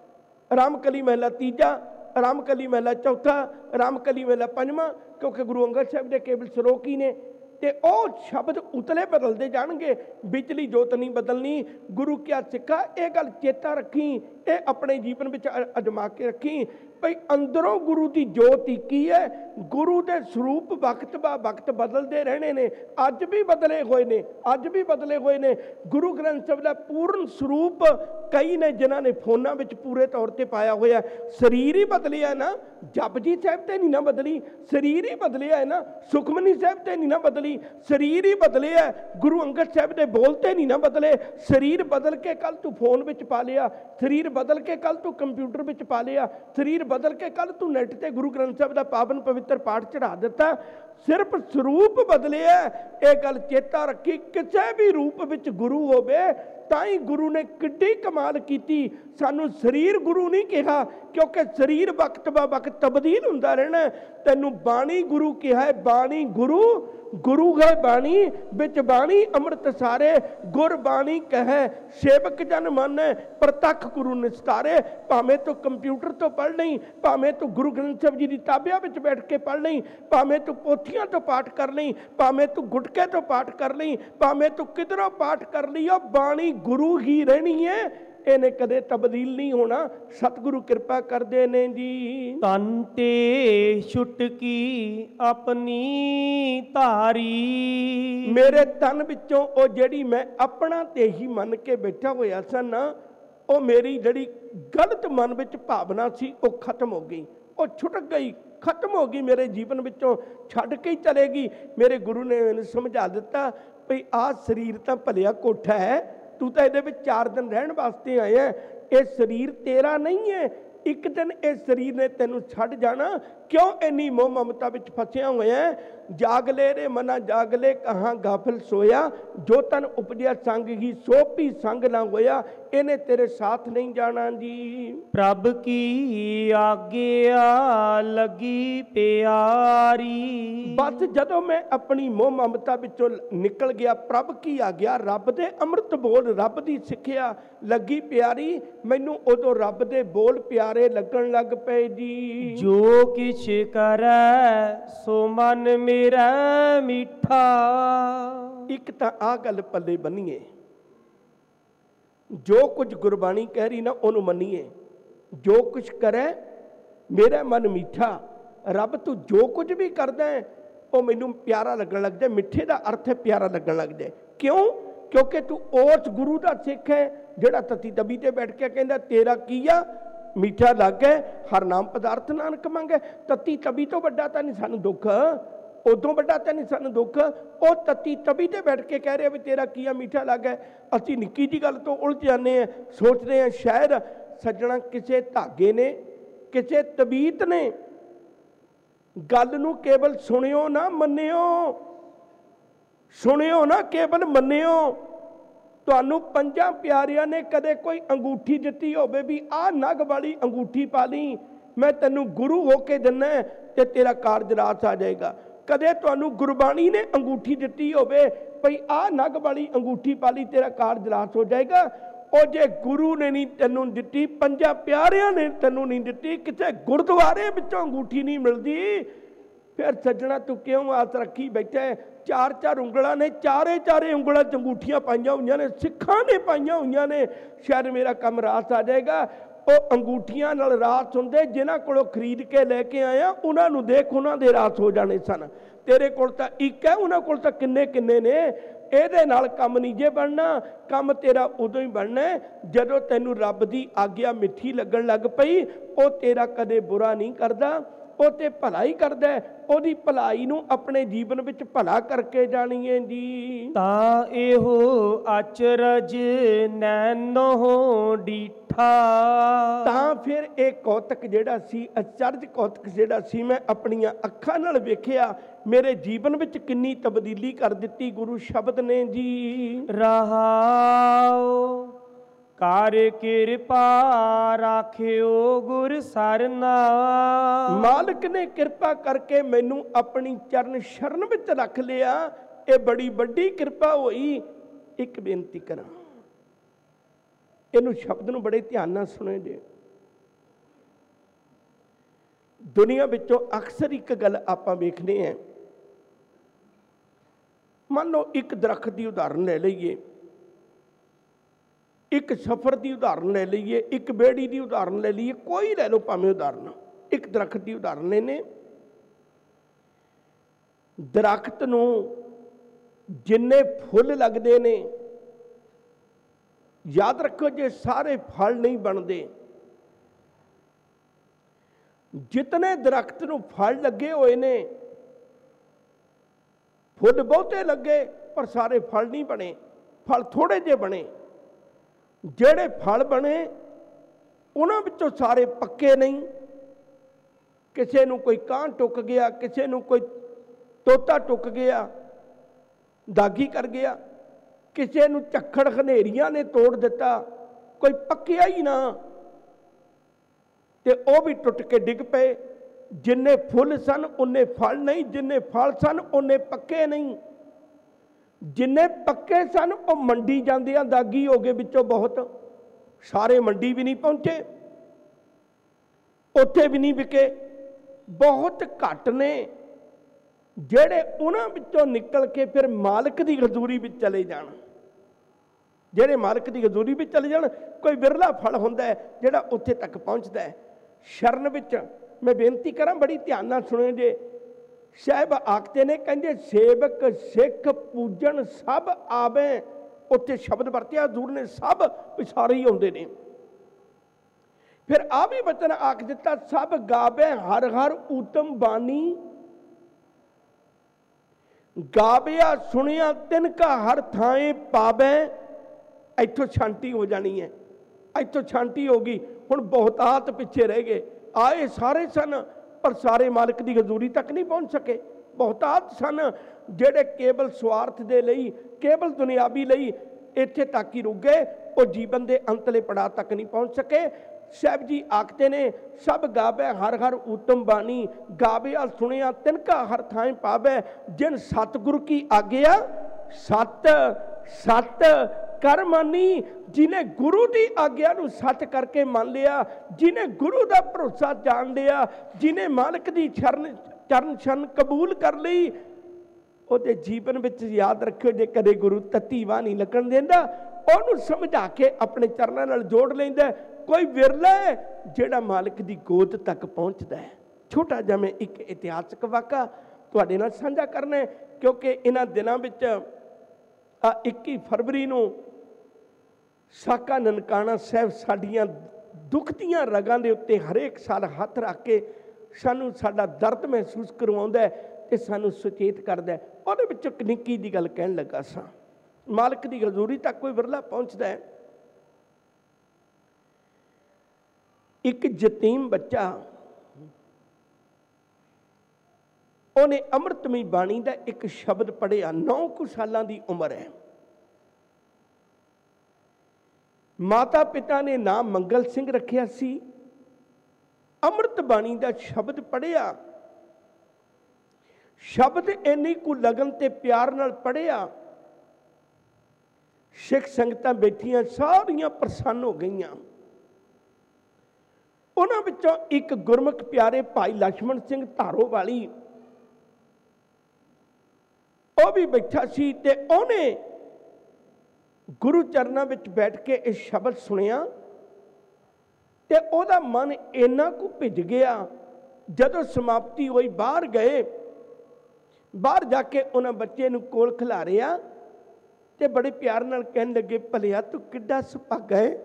ਰਾਮਕਲੀ ਮਹਿਲਾ ਤੀਜਾ, ਰਾਮਕਲੀ ਮਹਿਲਾ ਚੌਥਾ, ਰਾਮਕਲੀ ਮਹਿਲਾ ਪੰਜਵਾਂ, ਕਿਉਂਕਿ ਗੁਰੂ ਅੰਗਦ ਸਾਹਿਬ ਦੇ ਕੇਵਲ ਸ਼ਲੋਕ ਹੀ ਨੇ। ਤੇ ਉਹ ਸ਼ਬਦ ਉਤਲੇ ਬਦਲਦੇ ਜਾਣਗੇ, ਵਿਚਲੀ ਜੋਤ ਨਹੀਂ ਬਦਲਣੀ। ਗੁਰੂ ਕਿਆ ਸਿੱਖਾ, ਇਹ ਗੱਲ ਚੇਤਾ ਰੱਖੀ, ਇਹ ਆਪਣੇ ਜੀਵਨ ਵਿੱਚ ਅਜਮਾ ਕੇ ਰੱਖੀ ਭਈ ਅੰਦਰੋਂ ਗੁਰੂ ਦੀ ਜੋਤ ਇੱਕ ਹੀ ਹੈ। ਗੁਰੂ ਦੇ ਸਰੂਪ ਵਕਤ ਬਾ ਵਕਤ ਬਦਲਦੇ ਰਹਿਣੇ ਨੇ, ਅੱਜ ਵੀ ਬਦਲੇ ਹੋਏ ਨੇ, ਅੱਜ ਵੀ ਬਦਲੇ ਹੋਏ ਨੇ। ਗੁਰੂ ਗ੍ਰੰਥ ਸਾਹਿਬ ਦਾ ਪੂਰਨ ਸਰੂਪ ਕਈ ਨੇ ਜਿਨ੍ਹਾਂ ਨੇ ਫੋਨਾਂ ਵਿੱਚ ਪੂਰੇ ਤੌਰ ਤੇ ਪਾਇਆ ਹੋਇਆ। ਸਰੀਰ ਹੀ ਬਦਲਿਆ ਨਾ, ਜਪਜੀ ਸਾਹਿਬ ਤੇ ਨਹੀਂ ਨਾ ਬਦਲੀ, ਸਰੀਰ ਹੀ ਬਦਲਿਆ ਹੈ ਨਾ, ਸੁਖਮਨੀ ਸਾਹਿਬ ਤੇ ਨਹੀਂ ਨਾ ਬਦਲੀ, ਸਰੀਰ ਹੀ ਬਦਲਿਆ। ਗੁਰੂ ਅੰਗਦ ਸਾਹਿਬ ਦੇ ਬੋਲ ਤੇ ਨਹੀਂ ਨਾ ਬਦਲੇ। ਸਰੀਰ ਬਦਲ ਕੇ ਕੱਲ ਤੂੰ ਫੋਨ ਵਿੱਚ ਪਾ ਲਿਆ, ਸਰੀਰ ਬਦਲ ਕੇ ਕੱਲ ਤੂੰ ਕੰਪਿਊਟਰ ਵਿੱਚ ਪਾ ਲਿਆ, ਸਰੀਰ ਬਦਲ ਕੇ ਕੱਲ ਤੂੰ ਨੈਟ ਤੇ ਗੁਰੂ ਗ੍ਰੰਥ ਸਾਹਿਬ ਦਾ ਪਾਵਨ ਪਵਿੱਤਰ ਪਾਠ ਚੜਾ ਦਿੱਤਾ। ਸਿਰਫ ਸਰੂਪ ਬਦਲਿਆ। ਇਹ ਗੱਲ ਚੇਤਾ ਰੱਖੀ, ਕਿਸੇ ਵੀ ਰੂਪ ਵਿੱਚ ਗੁਰੂ ਹੋਵੇ ਤਾਂ ਹੀ ਗੁਰੂ ਨੇ ਕਿੱਡੀ ਕਮਾਲ ਕੀਤੀ। ਸਾਨੂੰ ਸਰੀਰ ਗੁਰੂ ਨਹੀਂ ਕਿਹਾ, ਕਿਉਂਕਿ ਸਰੀਰ ਵਕਤ ਬਾ ਵਕਤ ਤਬਦੀਲ ਹੁੰਦਾ ਰਹਿਣਾ। ਤੈਨੂੰ ਬਾਣੀ ਗੁਰੂ ਕਿਹਾ ਹੈ, ਬਾਣੀ ਗੁਰੂ, ਗੁਰੂ ਹੈ ਬਾਣੀ, ਵਿੱਚ ਬਾਣੀ ਅੰਮ੍ਰਿਤ ਸਾਰੇ। ਗੁਰ ਬਾਣੀ ਕਹੈ ਸੇਵਕ ਜਨ ਮਾਨੈ, ਪ੍ਰਤੱਖ ਗੁਰੂ ਨਿਸਤਾਰੇ। ਭਾਵੇਂ ਤੂੰ ਕੰਪਿਊਟਰ ਤੋਂ ਪੜ੍ਹ ਲਈ, ਭਾਵੇਂ ਤੂੰ ਗੁਰੂ ਗ੍ਰੰਥ ਸਾਹਿਬ ਜੀ ਦੀ ਤਾਬਿਆਂ ਵਿੱਚ ਬੈਠ ਕੇ ਪੜ੍ਹ ਲਈ, ਭਾਵੇਂ ਤੂੰ ਪੋਥੀਆਂ ਤੋਂ ਪਾਠ ਕਰ ਲਈ, ਭਾਵੇਂ ਤੂੰ ਗੁਟਕੇ ਤੋਂ ਪਾਠ ਕਰ ਲਈ, ਭਾਵੇਂ ਤੂੰ ਕਿਧਰੋਂ ਪਾਠ ਕਰ ਲਈ, ਉਹ ਬਾਣੀ ਗੁਰੂ ਹੀ ਰਹਿਣੀ ਹੈ, ਇਹਨੇ ਕਦੇ ਤਬਦੀਲ ਨਹੀਂ ਹੋਣਾ। ਸਤਿਗੁਰੂ ਕਿਰਪਾ ਕਰਦੇ ਨੇ ਜੀ। ਤਨ ਤੇ ਛੁਟਕੀ ਆਪਣੀ ਧਾਰੀ, ਮੇਰੇ ਤਨ ਵਿੱਚੋਂ ਉਹ ਜਿਹੜੀ ਮੈਂ ਆਪਣਾ ਤੇ ਹੀ ਮੰਨ ਕੇ ਬੈਠਾ ਹੋਇਆ ਸੀ ਨਾ, ਉਹ ਮੇਰੀ ਜਿਹੜੀ ਗਲਤ ਮਨ ਵਿੱਚ ਭਾਵਨਾ ਸੀ ਉਹ ਖਤਮ ਹੋ ਗਈ, ਉਹ ਛੁੱਟ ਗਈ, ਖਤਮ ਹੋ ਗਈ, ਮੇਰੇ ਜੀਵਨ ਵਿੱਚੋਂ ਛੱਡ ਕੇ ਹੀ ਚਲੇਗੀ। ਮੇਰੇ ਗੁਰੂ ਨੇ ਮੈਨੂੰ ਸਮਝਾ ਦਿੱਤਾ ਭਈ ਆਹ ਸਰੀਰ ਤਾਂ ਭਲਿਆ ਕੋਠਾ ਹੈ, ਤੂੰ ਤਾਂ ਇਹਦੇ ਵਿੱਚ 4 ਦਿਨ ਰਹਿਣ ਵਾਸਤੇ ਆਇਆ, ਇਹ ਸਰੀਰ ਤੇਰਾ ਨਹੀਂ ਹੈ। ਇੱਕ ਦਿਨ ਇਹ ਸਰੀਰ ਨੇ ਤੈਨੂੰ ਛੱਡ ਜਾਣਾ। ਕਿਉਂ ਇੰਨੀ ਮੋਹ ਮਮਤਾ ਵਿੱਚ ਫਸਿਆ ਹੋਇਆ? ਜਾਗ ਲੈ ਰੇ ਮਨਾ ਜਾਗ ਲੈ, ਕਹਾਂ ਗਾਫਲ ਸੋਇਆ, ਜੋ ਤਨ ਉਪਜਿਆ ਸੰਗ ਹੀ ਸੋ ਵੀ ਸੰਗ ਨਾ ਹੋਇਆ। ਇਹਨੇ ਤੇਰੇ ਸਾਥ ਨਹੀਂ ਜਾਣਾ ਜੀ। ਪ੍ਰਭ ਕੀ ਆਗਿਆ ਲੱਗੀ ਪਿਆਰੀ, ਬਸ ਜਦੋਂ ਮੈਂ ਆਪਣੀ ਮੋਹ ਮਮਤਾ ਵਿੱਚੋਂ ਨਿਕਲ ਗਿਆ, ਪ੍ਰਭ ਕੀ ਆ ਗਿਆ, ਰੱਬ ਦੇ ਅੰਮ੍ਰਿਤ ਬੋਲ, ਰੱਬ ਦੀ ਸਿੱਖਿਆ ਲੱਗੀ ਪਿਆਰੀ, ਮੈਨੂੰ ਉਦੋਂ ਰੱਬ ਦੇ ਬੋਲ ਪਿਆਰੇ ਲੱਗਣ ਲੱਗ ਪਏ ਜੀ। ਜੋ ਕਿਛ ਕਰੈ ਸੋ ਮਨ ਮੇਰਾ ਮਿੱਠਾ। ਇੱਕ ਤਾਂ ਆਹ ਗੱਲ ਪੱਲੇ ਬੰਨੀਏ, ਜੋ ਕੁਝ ਗੁਰਬਾਣੀ ਕਹਿ ਰਹੀ ਨਾ ਉਹਨੂੰ ਮੰਨੀਏ। ਜੋ ਕੁਛ ਕਰੇ ਮੇਰਾ ਮਨ ਮਿੱਠਾ। ਰੱਬ ਤੂੰ ਜੋ ਕੁਝ ਵੀ ਕਰਦਾ ਹੈ ਉਹ ਮੈਨੂੰ ਪਿਆਰਾ ਲੱਗਣ ਲੱਗ ਜਾਏ। ਮਿੱਠੇ ਦਾ ਅਰਥ ਹੈ ਪਿਆਰਾ ਲੱਗਣ ਲੱਗ ਜਾਏ। ਕਿਉਂ? ਕਿਉਂਕਿ ਤੂੰ ਉਸ ਗੁਰੂ ਦਾ ਸਿੱਖ ਹੈ ਜਿਹੜਾ ਤਤੀ ਤਬੀ ਤੇ ਬੈਠ ਕੇ ਕਹਿੰਦਾ ਤੇਰਾ ਕੀ ਆ ਮਿੱਠਾ ਲੱਗੇ, ਹਰ ਨਾਮ ਪਦਾਰਥ ਨਾਨਕ ਮੰਗੇ। ਤਤੀ ਤਬੀ ਤੋਂ ਵੱਡਾ ਤਾਂ ਨਹੀਂ ਸਾਨੂੰ ਦੁੱਖ, ਉਦੋਂ ਵੱਡਾ ਤਾਂ ਨਹੀਂ ਸਾਨੂੰ ਦੁੱਖ। ਉਹ ਤਤੀ ਤਬੀ ਤੇ ਬੈਠ ਕੇ ਕਹਿ ਰਿਹਾ ਵੀ ਤੇਰਾ ਕੀ ਆ ਮਿੱਠਾ ਲੱਗੇ। ਅਸੀਂ ਨਿੱਕੀ ਜਿਹੀ ਗੱਲ ਤੋਂ ਉਲਝ ਜਾਂਦੇ ਹਾਂ, ਸੋਚਦੇ ਹਾਂ ਸ਼ਾਇਦ ਸੱਜਣਾ ਕਿਸੇ ਧਾਗੇ ਨੇ, ਕਿਸੇ ਤਬੀਤ ਨੇ। ਗੱਲ ਨੂੰ ਕੇਵਲ ਸੁਣਿਓ ਨਾ ਮੰਨਿਓ, ਸੁਣਿਓ ਨਾ ਕੇਵਲ ਮੰਨਿਓ। ਤੁਹਾਨੂੰ 5 ਪਿਆਰਿਆਂ ਨੇ ਕਦੇ ਕੋਈ ਅੰਗੂਠੀ ਦਿੱਤੀ ਹੋਵੇ ਵੀ ਆਹ ਨਗ ਵਾਲੀ ਅੰਗੂਠੀ ਪਾ ਲਈ, ਮੈਂ ਤੈਨੂੰ ਗੁਰੂ ਹੋ ਕੇ ਦਿੰਨਾ ਤੇ ਤੇਰਾ ਕਾਰਜ ਰਾਸ ਆ ਜਾਏਗਾ। ਕਦੇ ਤੁਹਾਨੂੰ ਗੁਰਬਾਣੀ ਨੇ ਅੰਗੂਠੀ ਦਿੱਤੀ ਹੋਵੇ ਭਈ ਆਹ ਨਗ ਵਾਲੀ ਅੰਗੂਠੀ ਪਾ ਲਈ, ਤੇਰਾ ਕਾਰਜ ਰਾਸ ਹੋ ਜਾਏਗਾ। ਉਹ ਜੇ ਗੁਰੂ ਨੇ ਨਹੀਂ ਤੈਨੂੰ ਦਿੱਤੀ, 5 ਪਿਆਰਿਆਂ ਨੇ ਤੈਨੂੰ ਨਹੀਂ ਦਿੱਤੀ, ਕਿਸੇ ਗੁਰਦੁਆਰੇ ਵਿੱਚੋਂ ਅੰਗੂਠੀ ਨਹੀਂ ਮਿਲਦੀ, ਫਿਰ ਸੱਜਣਾ ਤੂੰ ਕਿਉਂ ਆਸ ਰੱਖੀ ਬੈਠਾ? 4-4 ਉਂਗਲਾਂ ਨੇ, ਚਾਰੇ ਉਂਗਲਾਂ 'ਚ ਅੰਗੂਠੀਆਂ ਪਾਈਆਂ ਹੋਈਆਂ ਨੇ, ਸਿੱਖਾਂ ਨੇ ਪਾਈਆਂ ਹੋਈਆਂ ਨੇ। ਸ਼ਾਇਦ ਮੇਰਾ ਕੰਮ ਰਾਸ ਆ ਜਾਏਗਾ। ਉਹ ਅੰਗੂਠੀਆਂ ਨਾਲ ਰਾਸ ਹੁੰਦੇ, ਜਿਨ੍ਹਾਂ ਕੋਲੋਂ ਖਰੀਦ ਕੇ ਲੈ ਕੇ ਆਇਆ ਉਹਨਾਂ ਨੂੰ ਦੇਖ, ਉਹਨਾਂ ਦੇ ਰਾਸ ਹੋ ਜਾਣੇ ਸਨ। ਤੇਰੇ ਕੋਲ ਤਾਂ ਇੱਕ ਹੈ, ਉਹਨਾਂ ਕੋਲ ਤਾਂ ਕਿੰਨੇ ਕਿੰਨੇ ਨੇ। ਇਹਦੇ ਨਾਲ ਕੰਮ ਨਹੀਂ ਜੇ ਬਣਨਾ। ਕੰਮ ਤੇਰਾ ਉਦੋਂ ਹੀ ਬਣਨਾ ਜਦੋਂ ਤੈਨੂੰ ਰੱਬ ਦੀ ਆਗਿਆ ਮਿੱਠੀ ਲੱਗਣ ਲੱਗ ਪਈ। ਉਹ ਤੇਰਾ ਕਦੇ ਬੁਰਾ ਨਹੀਂ ਕਰਦਾ, ਉਹ ਤੇ ਭਲਾਈ ਕਰਦਾ। ਉਹਦੀ ਭਲਾਈ ਨੂੰ ਆਪਣੇ ਜੀਵਨ ਵਿੱਚ ਭਲਾ ਕਰਕੇ ਜਾਣੀਏ ਜੀ। ਤਾਂ ਇਹੋ ਅਚਰਜ ਨੈਨੋ ਡੀਠਾ, ਮਿੱਠਾ। ਤਾਂ ਫਿਰ ਇਹ ਕੌਤਕ ਜਿਹੜਾ ਸੀ, ਅਚਰਜ ਕੌਤਕ ਜਿਹੜਾ ਸੀ, ਮੈਂ ਆਪਣੀਆਂ ਅੱਖਾਂ ਨਾਲ ਵੇਖਿਆ। ਮੇਰੇ ਜੀਵਨ ਵਿੱਚ ਕਿੰਨੀ ਤਬਦੀਲੀ ਕਰ ਦਿੱਤੀ ਗੁਰੂ ਸ਼ਬਦ ਨੇ ਜੀ। ਰਹਾਉ ਕਰ ਕਿਰਪਾ ਰਾਖਿਓ ਗੁਰ ਸਰਨਾ। ਮਾਲਕ ਨੇ ਕਿਰਪਾ ਕਰਕੇ ਮੈਨੂੰ ਆਪਣੀ ਚਰਨ ਸ਼ਰਨ ਵਿੱਚ ਰੱਖ ਲਿਆ। ਇਹ ਬੜੀ ਵੱਡੀ ਕਿਰਪਾ ਹੋਈ। ਇੱਕ ਬੇਨਤੀ ਕਰਾਂ, ਇਹਨੂੰ ਸ਼ਬਦ ਨੂੰ ਬੜੇ ਧਿਆਨ ਨਾਲ ਸੁਣੇ ਜੇ। ਦੁਨੀਆ ਵਿੱਚੋਂ ਅਕਸਰ ਇੱਕ ਗੱਲ ਆਪਾਂ ਵੇਖਦੇ ਹਾਂ। ਮੰਨ ਲਓ ਇੱਕ ਦਰਖਤ ਦੀ ਉਦਾਹਰਨ ਲੈ ਲਈਏ, ਇੱਕ ਸਫ਼ਰ ਦੀ ਉਦਾਹਰਨ ਲੈ ਲਈਏ, ਇੱਕ ਬੇੜੀ ਦੀ ਉਦਾਹਰਨ ਲੈ ਲਈਏ, ਕੋਈ ਲੈ ਲਓ ਭਾਵੇਂ ਉਦਾਹਰਨ। ਇੱਕ ਦਰਖਤ ਦੀ ਉਦਾਹਰਨ ਲੈਨੇ। ਦਰਖਤ ਨੂੰ ਜਿੰਨੇ ਫੁੱਲ ਲੱਗਦੇ ਨੇ, ਯਾਦ ਰੱਖੋ ਜੇ ਸਾਰੇ ਫਲ ਨਹੀਂ ਬਣਦੇ। ਜਿਤਨੇ ਦਰਖਤ ਨੂੰ ਫਲ ਲੱਗੇ ਹੋਏ ਨੇ, ਫੁੱਲ ਬਹੁਤੇ ਲੱਗੇ ਪਰ ਸਾਰੇ ਫਲ ਨਹੀਂ ਬਣੇ, ਫਲ ਥੋੜੇ ਜਿਹੇ ਬਣੇ। ਜਿਹੜੇ ਫਲ ਬਣੇ ਉਹਨਾਂ ਵਿੱਚੋਂ ਸਾਰੇ ਪੱਕੇ ਨਹੀਂ। ਕਿਸੇ ਨੂੰ ਕੋਈ ਕਾਂ ਟੁੱਕ ਗਿਆ, ਕਿਸੇ ਨੂੰ ਕੋਈ ਤੋਤਾ ਟੁੱਕ ਗਿਆ, ਦਾਗੀ ਕਰ ਗਿਆ, ਕਿਸੇ ਨੂੰ ਝੱਖੜ ਹਨੇਰੀਆਂ ਨੇ ਤੋੜ ਦਿੱਤਾ, ਕੋਈ ਪੱਕਿਆ ਹੀ ਨਾ ਤੇ ਉਹ ਵੀ ਟੁੱਟ ਕੇ ਡਿੱਗ ਪਏ। ਜਿੰਨੇ ਫੁੱਲ ਸਨ ਉਨੇ ਫਲ ਨਹੀਂ, ਜਿੰਨੇ ਫਲ ਸਨ ਉਨੇ ਪੱਕੇ ਨਹੀਂ। ਜਿੰਨੇ ਪੱਕੇ ਸਨ ਉਹ ਮੰਡੀ ਜਾਂਦਿਆਂ ਦਾਗੀ ਹੋ ਗਏ ਵਿੱਚੋਂ ਬਹੁਤ, ਸਾਰੇ ਮੰਡੀ ਵੀ ਨਹੀਂ ਪਹੁੰਚੇ, ਉੱਥੇ ਵੀ ਨਹੀਂ ਵਿਕੇ। ਬਹੁਤ ਘੱਟ ਨੇ ਜਿਹੜੇ ਉਹਨਾਂ ਵਿੱਚੋਂ ਨਿਕਲ ਕੇ ਫਿਰ ਮਾਲਕ ਦੀ ਹਜ਼ੂਰੀ ਵਿੱਚ ਚਲੇ ਜਾਣ। ਜਿਹੜੇ ਮਾਲਕ ਦੀ ਹਜ਼ੂਰੀ ਵਿੱਚ ਚਲੇ ਜਾਣ, ਕੋਈ ਵਿਰਲਾ ਫਲ ਹੁੰਦਾ ਹੈ ਜਿਹੜਾ ਉੱਥੇ ਤੱਕ ਪਹੁੰਚਦਾ ਹੈ। ਸ਼ਰਨ ਵਿੱਚ ਮੈਂ ਬੇਨਤੀ ਕਰਾਂ, ਬੜੀ ਧਿਆਨ ਨਾਲ ਸੁਣਿਓ ਜੇ। ਸਾਹਿਬ ਆਖਦੇ ਨੇ, ਕਹਿੰਦੇ ਸੇਵਕ ਸਿੱਖ ਪੂਜਣ ਸਭ ਆਵੇ। ਉੱਥੇ ਸ਼ਬਦ ਵਰਤਿਆ ਹਜ਼ੂਰ ਨੇ, ਸਭ ਸਾਰੇ ਹੀ ਆਉਂਦੇ ਨੇ। ਫਿਰ ਆ ਵੀ ਬਚਨ ਆਖ ਦਿੱਤਾ, ਸਭ ਗਾਵੇ ਹਰ ਹਰ ਊਤਮ ਬਾਣੀ। ਗਾਵਿਆ ਸੁਣਿਆ ਤਿਨਕਾ ਹਰ ਥਾਂ ਪਾਵੇ। ਇੱਥੋਂ ਛਾਂਟੀ ਹੋ ਜਾਣੀ ਹੈ, ਇੱਥੋਂ ਛਾਂਟੀ ਹੋ ਗਈ। ਹੁਣ ਬਹੁਤਾਤ ਪਿੱਛੇ ਰਹਿ ਗਏ। ਆਏ ਸਾਰੇ ਸਨ ਪਰ ਸਾਰੇ ਮਾਲਕ ਦੀ ਹਜ਼ੂਰੀ ਤੱਕ ਨਹੀਂ ਪਹੁੰਚ ਸਕੇ। ਬਹੁਤਾਤ ਸਨ ਜਿਹੜੇ ਕੇਵਲ ਸਵਾਰਥ ਦੇ ਲਈ, ਕੇਵਲ ਦੁਨਿਆਵੀ ਲਈ ਇੱਥੇ ਤੱਕ ਹੀ ਰੁਕ ਗਏ। ਉਹ ਜੀਵਨ ਦੇ ਅੰਤਲੇ ਪੜਾਅ ਤੱਕ ਨਹੀਂ ਪਹੁੰਚ ਸਕੇ। ਸਾਹਿਬ ਜੀ ਆਖਦੇ ਨੇ, ਸਭ ਗਾਵੇ ਹਰ ਹਰ ਊਤਮ ਬਾਣੀ। ਗਾਵਿਆ ਸੁਣਿਆ ਤਿਨਕਾ ਹਰ ਥਾਂ ਪਾਵੇ। ਜਿਨ ਸਤਿਗੁਰੂ ਕੀ ਆਗਿਆ ਸਤ ਸਤ ਕਰ ਮਾਨੀ। ਜਿਹਨੇ ਗੁਰੂ ਦੀ ਆਗਿਆ ਨੂੰ ਸੱਚ ਕਰਕੇ ਮੰਨ ਲਿਆ, ਜਿਹਨੇ ਗੁਰੂ ਦਾ ਭਰੋਸਾ ਜਾਣ ਲਿਆ, ਜਿਹਨੇ ਮਾਲਕ ਦੀ ਚਰਨ ਛਨ ਕਬੂਲ ਕਰ ਲਈ, ਉਹਦੇ ਜੀਵਨ ਵਿੱਚ ਯਾਦ ਰੱਖਿਓ, ਜੇ ਕਦੇ ਗੁਰੂ ਤੱਤੀ ਵਾਹ ਨਹੀਂ ਲੱਗਣ ਦਿੰਦਾ, ਉਹਨੂੰ ਸਮਝਾ ਕੇ ਆਪਣੇ ਚਰਨਾਂ ਨਾਲ ਜੋੜ ਲੈਂਦਾ। ਕੋਈ ਵਿਰਲਾ ਹੈ ਜਿਹੜਾ ਮਾਲਕ ਦੀ ਗੋਦ ਤੱਕ ਪਹੁੰਚਦਾ ਹੈ। ਛੋਟਾ ਜਿਹਾ ਮੈਂ ਇੱਕ ਇਤਿਹਾਸਕ ਵਾਕਾ ਤੁਹਾਡੇ ਨਾਲ ਸਾਂਝਾ ਕਰਨਾ, ਕਿਉਂਕਿ ਇਹਨਾਂ ਦਿਨਾਂ ਵਿੱਚ 21 ਫਰਵਰੀ ਨੂੰ ਸਾਕਾ ਨਨਕਾਣਾ ਸਾਹਿਬ ਸਾਡੀਆਂ ਦੁਖਦੀਆਂ ਰਗਾਂ ਦੇ ਉੱਤੇ ਹਰੇਕ ਸਾਲ ਹੱਥ ਰੱਖ ਕੇ ਸਾਨੂੰ ਸਾਡਾ ਦਰਦ ਮਹਿਸੂਸ ਕਰਵਾਉਂਦਾ ਹੈ ਤੇ ਸਾਨੂੰ ਸੁਚੇਤ ਕਰਦਾ ਹੈ। ਉਹਦੇ ਵਿੱਚੋਂ ਇੱਕ ਨਿੱਕੀ ਦੀ ਗੱਲ ਕਹਿਣ ਲੱਗਾ ਸਾਂ। ਮਾਲਕ ਦੀ ਹਜ਼ੂਰੀ ਤੱਕ ਕੋਈ ਵਿਰਲਾ ਪਹੁੰਚਦਾ ਹੈ। ਇੱਕ ਯਤੀਮ ਬੱਚਾ, ਉਹਨੇ ਅੰਮ੍ਰਿਤਮਈ ਬਾਣੀ ਦਾ ਇੱਕ ਸ਼ਬਦ ਪੜ੍ਹਿਆ। 9 ਕੁ ਸਾਲਾਂ ਦੀ ਉਮਰ ਹੈ। ਮਾਤਾ ਪਿਤਾ ਨੇ ਨਾਮ ਮੰਗਲ ਸਿੰਘ ਰੱਖਿਆ ਸੀ। ਅੰਮ੍ਰਿਤ ਬਾਣੀ ਦਾ ਸ਼ਬਦ ਪੜ੍ਹਿਆ। ਸ਼ਬਦ ਇੰਨੀ ਕੁ ਲਗਨ ਤੇ ਪਿਆਰ ਨਾਲ ਪੜ੍ਹਿਆ, ਸਿੱਖ ਸੰਗਤਾਂ ਬੈਠੀਆਂ ਸਾਰੀਆਂ ਪ੍ਰਸੰਨ ਹੋ ਗਈਆਂ। ਉਹਨਾਂ ਵਿੱਚੋਂ ਇੱਕ ਗੁਰਮੁਖ ਪਿਆਰੇ ਭਾਈ ਲਛਮਣ ਸਿੰਘ ਧਾਰੋ ਵਾਲੀ, ਉਹ ਵੀ ਬੈਠਾ ਸੀ ਤੇ ਉਹਨੇ ਗੁਰੂ ਚਰਨਾਂ ਵਿੱਚ ਬੈਠ ਕੇ ਇਹ ਸ਼ਬਦ ਸੁਣਿਆ ਤੇ ਉਹਦਾ ਮਨ ਇੰਨਾ ਕੁ ਭਿੱਜ ਗਿਆ। ਜਦੋਂ ਸਮਾਪਤੀ ਹੋਈ, ਬਾਹਰ ਗਏ। ਬਾਹਰ ਜਾ ਕੇ ਉਹਨਾਂ ਬੱਚੇ ਨੂੰ ਕੋਲ ਖਿਲਾਰਿਆ ਤੇ ਬੜੇ ਪਿਆਰ ਨਾਲ ਕਹਿਣ ਲੱਗੇ, ਭਲਿਆ ਤੂੰ ਕਿੱਡਾ ਸੁਭਾਗਾ ਹੈ,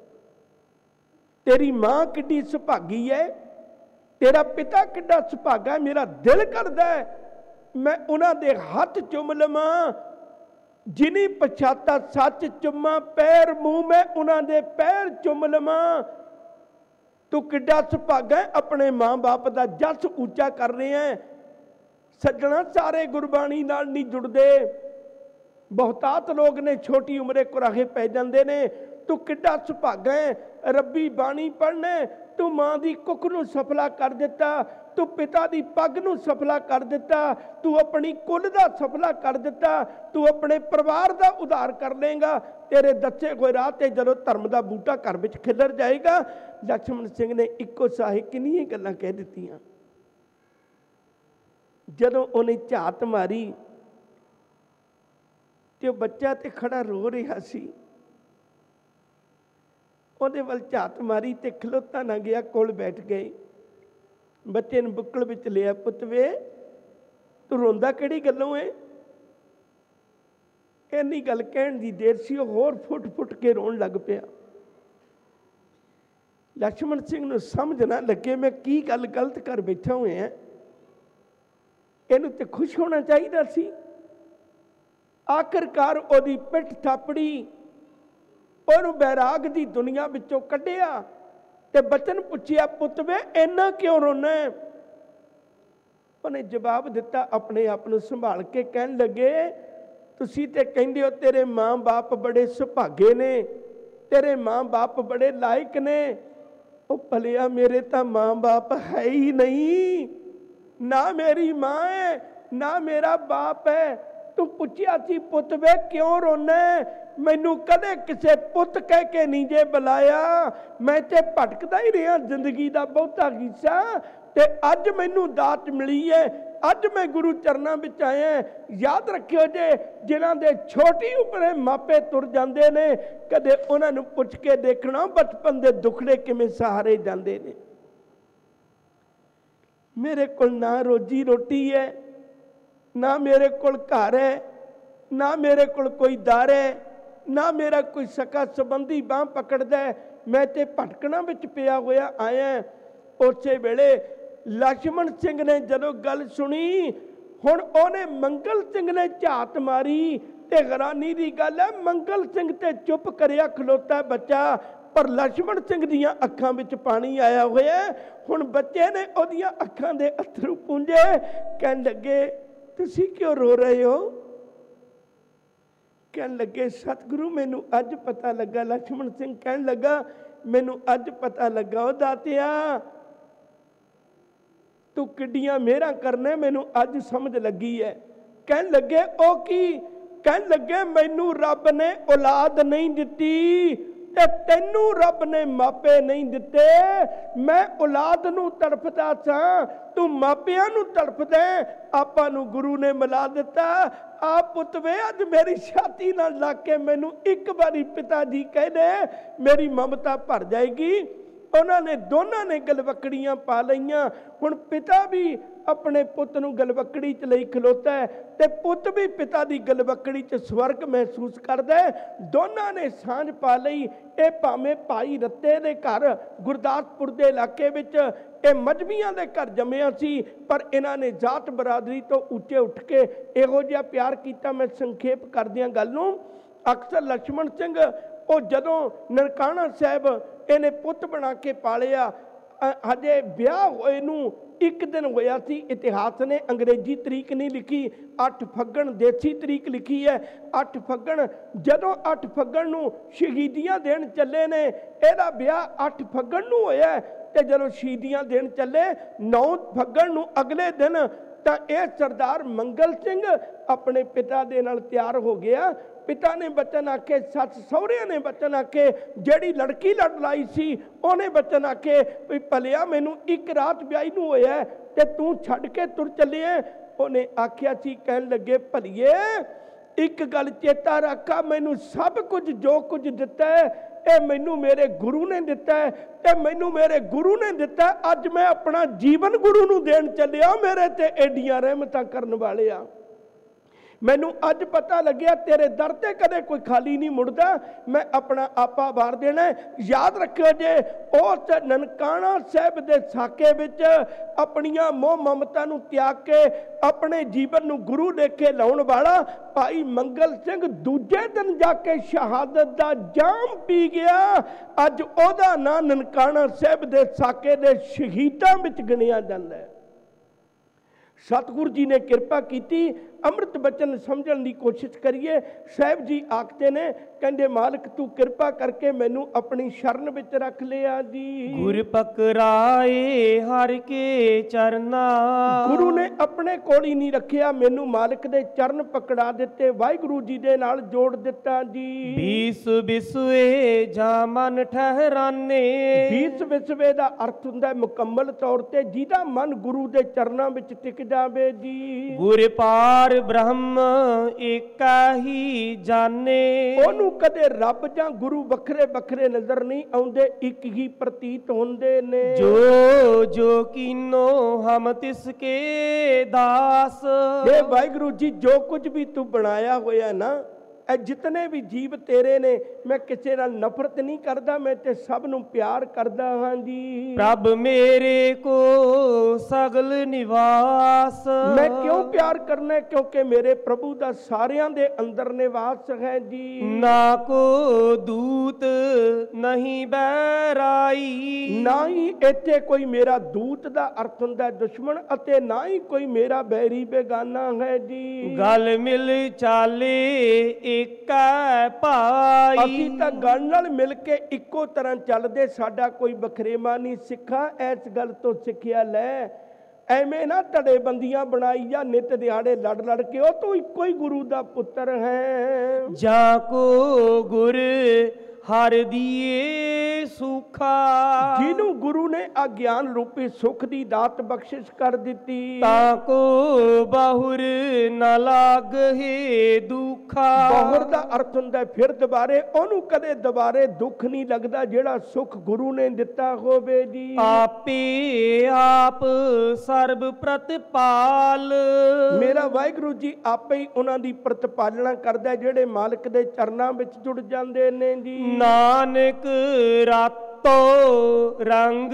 ਤੇਰੀ ਮਾਂ ਕਿੱਡੀ ਸੁਭਾਗੀ ਹੈ, ਤੇਰਾ ਪਿਤਾ ਕਿੱਡਾ ਸੁਭਾਗਾ। ਮੇਰਾ ਦਿਲ ਕਰਦਾ ਹੈ ਮੈਂ ਉਹਨਾਂ ਦੇ ਹੱਥ ਚੁੰਮ ਲਵਾਂ ਜਿਨੀ ਪਛਾਤਾ ਸੱਚ ਚੁੰਮਾ ਪੈਰ ਮੂੰਹ ਮੈਂ ਉਹਨਾਂ ਦੇ ਪੈਰ ਚੁੰਮ ਲਵਾਂ। ਤੂੰ ਕਿੱਡਾ ਸੁਭਾਗਾ ਆਪਣੇ ਮਾਂ ਬਾਪ ਦਾ ਜਸ ਉੱਚਾ ਕਰ ਰਿਹਾ ਹੈ। ਸੱਜਣਾ, ਸਾਰੇ ਗੁਰਬਾਣੀ ਨਾਲ ਨਹੀਂ ਜੁੜਦੇ। ਬਹੁਤਾਤ ਲੋਕ ਨੇ ਛੋਟੀ ਉਮਰੇ ਕੁਰਾਹੇ ਪੈ ਜਾਂਦੇ ਨੇ। ਤੂੰ ਕਿੱਡਾ ਸੁਭਾਗਾ ਹੈ, ਰੱਬੀ ਬਾਣੀ ਪੜ੍ਹਨਾ। ਤੂੰ ਮਾਂ ਦੀ ਕੁੱਖ ਨੂੰ ਸਫਲਾ ਕਰ ਦਿੱਤਾ, ਤੂੰ ਪਿਤਾ ਦੀ ਪੱਗ ਨੂੰ ਸਫਲਾ ਕਰ ਦਿੱਤਾ, ਤੂੰ ਆਪਣੀ ਕੁੱਲ ਦਾ ਸਫਲਾ ਕਰ ਦਿੱਤਾ, ਤੂੰ ਆਪਣੇ ਪਰਿਵਾਰ ਦਾ ਉਧਾਰ ਕਰ ਲੇਗਾ। ਤੇਰੇ ਦੱਸੇ ਹੋਏ ਰਾਹ ਤੇ ਜਦੋਂ ਧਰਮ ਦਾ ਬੂਟਾ ਘਰ ਵਿੱਚ ਖਿਲਰ ਜਾਏਗਾ। ਲਛਮਣ ਸਿੰਘ ਨੇ ਇੱਕੋ ਸਾਹੇ ਕਿੰਨੀਆਂ ਗੱਲਾਂ ਕਹਿ ਦਿੱਤੀਆਂ। ਜਦੋਂ ਉਹਨੇ ਝਾਤ ਮਾਰੀ ਤੇ ਉਹ ਬੱਚਾ ਤੇ ਖੜਾ ਰੋ ਰਿਹਾ ਸੀ। ਉਹਦੇ ਵੱਲ ਝਾਤ ਮਾਰੀ ਤੇ ਖਲੋਤਾ ਨਾ ਗਿਆ, ਕੋਲ ਬੈਠ ਗਏ। ਬੱਚੇ ਨੂੰ ਬੁੱਕਲ ਵਿੱਚ ਲਿਆ। ਪੁੱਤ ਵੇ, ਤੂੰ ਰੋਂਦਾ ਕਿਹੜੀ ਗੱਲੋਂ ਏ? ਇੰਨੀ ਗੱਲ ਕਹਿਣ ਦੀ ਦੇਰ ਸੀ, ਉਹ ਹੋਰ ਫੁੱਟ ਫੁੱਟ ਕੇ ਰੋਣ ਲੱਗ ਪਿਆ। ਲਛਮਣ ਸਿੰਘ ਨੂੰ ਸਮਝ ਨਾ ਲੱਗੇ ਮੈਂ ਕੀ ਗੱਲ ਗਲਤ ਕਰ ਬੈਠਾ ਹੋਇਆ। ਇਹਨੂੰ ਤੇ ਖੁਸ਼ ਹੋਣਾ ਚਾਹੀਦਾ ਸੀ। ਆਖਰਕਾਰ ਉਹਦੀ ਪਿੱਠ ਥਾਪੜੀ, ਉਹਨੂੰ ਬੈਰਾਗ ਦੀ ਦੁਨੀਆ ਵਿੱਚੋਂ ਕੱਢਿਆ ਤੇ ਬਚਨ ਪੁੱਛਿਆ, ਪੁੱਤ ਵੇ ਇੰਨਾ ਕਿਉਂ ਰੋਣਾ? ਉਹਨੇ ਜਵਾਬ ਦਿੱਤਾ ਆਪਣੇ ਆਪ ਨੂੰ ਸੰਭਾਲ ਕੇ, ਕਹਿਣ ਲੱਗੇ, ਤੁਸੀਂ ਤੇ ਕਹਿੰਦੇ ਹੋ ਤੇਰੇ ਮਾਂ ਬਾਪ ਬੜੇ ਸੁਭਾਗੇ ਨੇ, ਤੇਰੇ ਮਾਂ ਬਾਪ ਬੜੇ ਲਾਇਕ ਨੇ। ਉਹ ਭਲਿਆ, ਮੇਰੇ ਤਾਂ ਮਾਂ ਬਾਪ ਹੈ ਹੀ ਨਹੀਂ। ਨਾ ਮੇਰੀ ਮਾਂ ਹੈ, ਨਾ ਮੇਰਾ ਬਾਪ ਹੈ। ਤੂੰ ਪੁੱਛਿਆ ਸੀ ਪੁੱਤ ਵੇ ਕਿਉਂ ਰੋਣਾ? ਮੈਨੂੰ ਕਦੇ ਕਿਸੇ ਪੁੱਤ ਕਹਿ ਕੇ ਨਹੀਂ ਜੇ ਬੁਲਾਇਆ। ਮੈਂ ਤੇ ਭਟਕਦਾ ਹੀ ਰਿਹਾ ਜ਼ਿੰਦਗੀ ਦਾ ਬਹੁਤਾ ਹਿੱਸਾ, ਤੇ ਅੱਜ ਮੈਨੂੰ ਦਾਤ ਮਿਲੀ ਹੈ। ਅੱਜ ਮੈਂ ਗੁਰੂ ਚਰਨਾਂ ਵਿੱਚ ਆਇਆ। ਯਾਦ ਰੱਖਿਓ ਜੇ, ਜਿਨ੍ਹਾਂ ਦੇ ਛੋਟੀ ਉਮਰੇ ਮਾਪੇ ਤੁਰ ਜਾਂਦੇ ਨੇ, ਕਦੇ ਉਹਨਾਂ ਨੂੰ ਪੁੱਛ ਕੇ ਦੇਖਣਾ ਬਚਪਨ ਦੇ ਦੁੱਖੜੇ ਕਿਵੇਂ ਸਹਾਰੇ ਜਾਂਦੇ ਨੇ। ਮੇਰੇ ਕੋਲ ਨਾ ਰੋਜੀ ਰੋਟੀ ਹੈ, ਨਾ ਮੇਰੇ ਕੋਲ ਘਰ ਹੈ, ਨਾ ਮੇਰੇ ਕੋਲ ਕੋਈ ਦਰ ਹੈ, ਨਾ ਮੇਰਾ ਕੋਈ ਸਕਾ ਸੰਬੰਧੀ ਬਾਂਹ ਪਕੜਦਾ। ਮੈਂ ਤੇ ਭਟਕਣਾ ਵਿੱਚ ਪਿਆ ਹੋਇਆ ਆਇਆ। ਉਸੇ ਵੇਲੇ ਲਛਮਣ ਸਿੰਘ ਨੇ ਜਦੋਂ ਗੱਲ ਸੁਣੀ, ਹੁਣ ਉਹਨੇ ਮੰਗਲ ਸਿੰਘ ਨੇ ਝਾਤ ਮਾਰੀ। ਤੇ ਹੈਰਾਨੀ ਦੀ ਗੱਲ ਹੈ, ਮੰਗਲ ਸਿੰਘ ਤੇ ਚੁੱਪ ਕਰਿਆ ਖਲੋਤਾ ਬੱਚਾ, ਪਰ ਲਛਮਣ ਸਿੰਘ ਦੀਆਂ ਅੱਖਾਂ ਵਿੱਚ ਪਾਣੀ ਆਇਆ ਹੋਇਆ। ਹੁਣ ਬੱਚੇ ਨੇ ਉਹਦੀਆਂ ਅੱਖਾਂ ਦੇ ਅੱਥਰੂ ਪੂੰਝੇ। ਕਹਿਣ ਲੱਗੇ, ਤੁਸੀਂ ਕਿਉਂ ਰੋ ਰਹੇ ਹੋ? ਕਹਿਣ ਲੱਗੇ, ਸਤਿਗੁਰੂ ਮੈਨੂੰ ਅੱਜ ਪਤਾ ਲੱਗਾ। ਲਛਮਣ ਸਿੰਘ ਕਹਿਣ ਲੱਗਾ, ਮੈਨੂੰ ਅੱਜ ਪਤਾ ਲੱਗਾ। ਉਹ ਦਾਤਿਆ, ਤੂੰ ਕਿੱਡੀਆਂ ਮਿਹਰਾਂ ਕਰਨੇ, ਮੈਨੂੰ ਅੱਜ ਸਮਝ ਲੱਗੀ ਹੈ। ਕਹਿਣ ਲੱਗੇ, ਉਹ ਕੀ? ਕਹਿਣ ਲੱਗੇ, ਮੈਨੂੰ ਰੱਬ ਨੇ ਔਲਾਦ ਨਹੀਂ ਦਿੱਤੀ ਤੇ ਤੈਨੂੰ ਰੱਬ ਨੇ ਮਾਪੇ ਨਹੀਂ ਦਿੱਤੇ। ਮੈਂ ਔਲਾਦ ਨੂੰ ਤੜਫਦਾ ਸਾਂ, ਤੂੰ ਮਾਪਿਆਂ ਨੂੰ ਤੜਫਦਾ। ਆਪਾਂ ਨੂੰ ਗੁਰੂ ਨੇ ਮਿਲਾ ਦਿੱਤਾ। ਆ ਪੁੱਤ ਵੇ, ਅੱਜ ਮੇਰੀ ਛਾਤੀ ਨਾਲ ਲੱਗ ਕੇ ਮੈਨੂੰ ਇੱਕ ਵਾਰੀ ਪਿਤਾ ਜੀ ਕਹਿ ਦੇ, ਮੇਰੀ ਮਮਤਾ ਭਰ ਜਾਏਗੀ। ਉਹਨਾਂ ਨੇ ਦੋਨਾਂ ਨੇ ਗਲਵੱਕੜੀਆਂ ਪਾ ਲਈਆਂ। ਹੁਣ ਪਿਤਾ ਵੀ ਆਪਣੇ ਪੁੱਤ ਨੂੰ ਗਲਵੱਕੜੀ 'ਚ ਲਈ ਖਲੋਤਾ ਹੈ ਤੇ ਪੁੱਤ ਵੀ ਪਿਤਾ ਦੀ ਗਲਵੱਕੜੀ 'ਚ ਸਵਰਗ ਮਹਿਸੂਸ ਕਰਦਾ ਹੈ। ਦੋਨਾਂ ਨੇ ਸਾਂਝ ਪਾ ਲਈ। ਇਹ ਭਾਵੇਂ ਭਾਈ ਰੱਤੇ ਦੇ ਘਰ ਗੁਰਦਾਸਪੁਰ ਦੇ ਇਲਾਕੇ ਵਿੱਚ ਇਹ ਮਜ਼੍ਹਬੀਆਂ ਦੇ ਘਰ ਜੰਮਿਆ ਸੀ, ਪਰ ਇਹਨਾਂ ਨੇ ਜਾਤ ਬਰਾਦਰੀ ਤੋਂ ਉੱਚੇ ਉੱਠ ਕੇ ਇਹੋ ਜਿਹਾ ਪਿਆਰ ਕੀਤਾ। ਮੈਂ ਸੰਖੇਪ ਕਰਦਿਆਂ ਗੱਲ ਨੂੰ, ਅਕਸਰ ਲਛਮਣ ਸਿੰਘ ਉਹ ਜਦੋਂ ਨਨਕਾਣਾ ਸਾਹਿਬ ਇਹਨੇ ਪੁੱਤ ਬਣਾ ਕੇ ਪਾਲਿਆ, ਹਜੇ ਵਿਆਹ ਹੋਏ ਨੂੰ 1 ਦਿਨ ਹੋਇਆ ਸੀ। ਇਤਿਹਾਸ ਨੇ ਅੰਗਰੇਜ਼ੀ ਤਰੀਕ ਨਹੀਂ ਲਿਖੀ, 8 ਫੱਗਣ ਦੇਸੀ ਤਰੀਕ ਲਿਖੀ ਹੈ। 8 ਫੱਗਣ, ਜਦੋਂ 8 ਫੱਗਣ ਨੂੰ ਸ਼ਹੀਦੀਆਂ ਦੇਣ ਚੱਲੇ ਨੇ, ਇਹਦਾ ਵਿਆਹ 8 ਫੱਗਣ ਨੂੰ ਹੋਇਆ। ਤੇ ਜਦੋਂ ਸ਼ਹੀਦੀਆਂ ਦੇਣ ਚੱਲੇ 9 ਫੱਗਣ ਨੂੰ ਅਗਲੇ ਦਿਨ, ਤਾਂ ਇਹ ਸਰਦਾਰ ਮੰਗਲ ਸਿੰਘ ਆਪਣੇ ਪਿਤਾ ਦੇ ਨਾਲ ਤਿਆਰ ਹੋ ਗਿਆ। ਪਿਤਾ ਨੇ ਬਚਨ ਆਖੇ, ਸੱਸ ਸਹੁਰਿਆਂ ਨੇ ਬਚਨ ਆਖੇ, ਜਿਹੜੀ ਲੜਕੀ ਲੜ ਲਾਈ ਸੀ ਉਹਨੇ ਬਚਨ ਆਖੇ ਵੀ ਭਲਿਆ ਮੈਨੂੰ 1 ਰਾਤ ਵਿਆਹੀ ਨੂੰ ਹੋਇਆ ਤੇ ਤੂੰ ਛੱਡ ਕੇ ਤੁਰ ਚੱਲਿਆ। ਉਹਨੇ ਆਖਿਆ ਸੀ, ਕਹਿਣ ਲੱਗੇ, ਭਲੀਏ ਇੱਕ ਗੱਲ ਚੇਤਾ ਰੱਖਾ, ਮੈਨੂੰ ਸਭ ਕੁਝ ਜੋ ਕੁਝ ਦਿੱਤਾ ਹੈ ਇਹ ਮੈਨੂੰ ਮੇਰੇ ਗੁਰੂ ਨੇ ਦਿੱਤਾ ਹੈ, ਤੇ ਮੈਨੂੰ ਮੇਰੇ ਗੁਰੂ ਨੇ ਦਿੱਤਾ। ਅੱਜ ਮੈਂ ਆਪਣਾ ਜੀਵਨ ਗੁਰੂ ਨੂੰ ਦੇਣ ਚੱਲਿਆ। ਮੇਰੇ ਤੇ ਐਡੀਆਂ ਰਹਿਮਤਾਂ ਕਰਨ ਵਾਲਿਆ, मैनू अज पता लग्या तेरे दर ते कदे कोई खाली नहीं मुड़दा, मैं अपना आपा वार देना। याद रखियो जे उस ननकाना साहिब दे साके विच अपनियां मोह ममता नू त्याग के अपने जीवन नू गुरु लेके लाउण वाला भाई मंगल सिंह दूजे दिन जाके शहादत दा जाम पी गया। अज ओहदा नां ननकाना साहिब दे साके दे शहीदां विच गिणिया जांदा है। सतगुरु जी ने किरपा की, अमृत बचन समझण की कोशिश करिए। साहिब जी आखते ने, कहंदे मालिक तू किरपा करके मैनू अपनी शरण विच रख लिया जी। गुर पकड़ाए हर के चरना, गुरु ने अपने कोल ही नहीं रखिया, मैनू मालिक दे चरण पकड़ा दिते, वाहिगुरु जी दे नाल जोड़ दिता जी। बीस बिसवे जा मन ठहराने, बीस विसवे दा अर्थ हुंदा है मुकम्मल तौर ते जिहदा मन गुरु दे चरनां विच टिक जावे जी। गुर पार ब्रह्म एका ही जाने, ओनू कदे रब जां गुरु वखरे वखरे नजर नहीं आउंदे, एक ही प्रतीत हुंदे ने। जो जो कीनो हम तिसके दास, हे वाहिगुरु जी जो कुछ भी तू बनाया होया ना, जितने भी जीव तेरे ने, मैं किसी नाल नफरत नहीं करता, मैं ते सब नू प्यार करदा हां जी। प्रभ मेरे को सगल निवास, मैं क्यों प्यार करना, क्योंकि मेरे प्रभु दा सारियां दे अंदर निवास है जी। ना को दूत नहीं बैराई, ना ही इत्थे कोई मेरा दूत दा अर्थ हुंदा दुश्मन, अते ना ही कोई मेरा बैरी बेगाना है जी। गल मिल चाले एका भाई, असीं तां गल नाल मिल के इक्को तरह चलदे, साडा कोई बखरेवा नहीं। सिखा इस गल तो सिੱਖਿਆ ਲੈ, ਐਵੇਂ ना धड़े बंदियां बनाई जा नित दिहाड़े लड़ लड़ के, ਉਹ तो इक्को ही गुरु दा पुत्र है। जाको गुर हर दिए सुखा, जिन्हों गुरु ने अज्ञान रूपी सुख दी दात बख्शिश कर दी, ताको बहुर न लाग है दुखा। बहुर दा अर्थ हुंदा फिर दोबारे, ओनू कदे दोबारे दुख नहीं लगदा जेड़ा सुख गुरु ने दिता होवे जी। आपे आप सर्ब प्रतिपाल, मेरा वाहिगुरु जी आपे ही उन्हां दी प्रतिपालना करदा, जेड़े मालिक दे चरनां विच जुड़ जांदे ने जी। नानक रातो रंग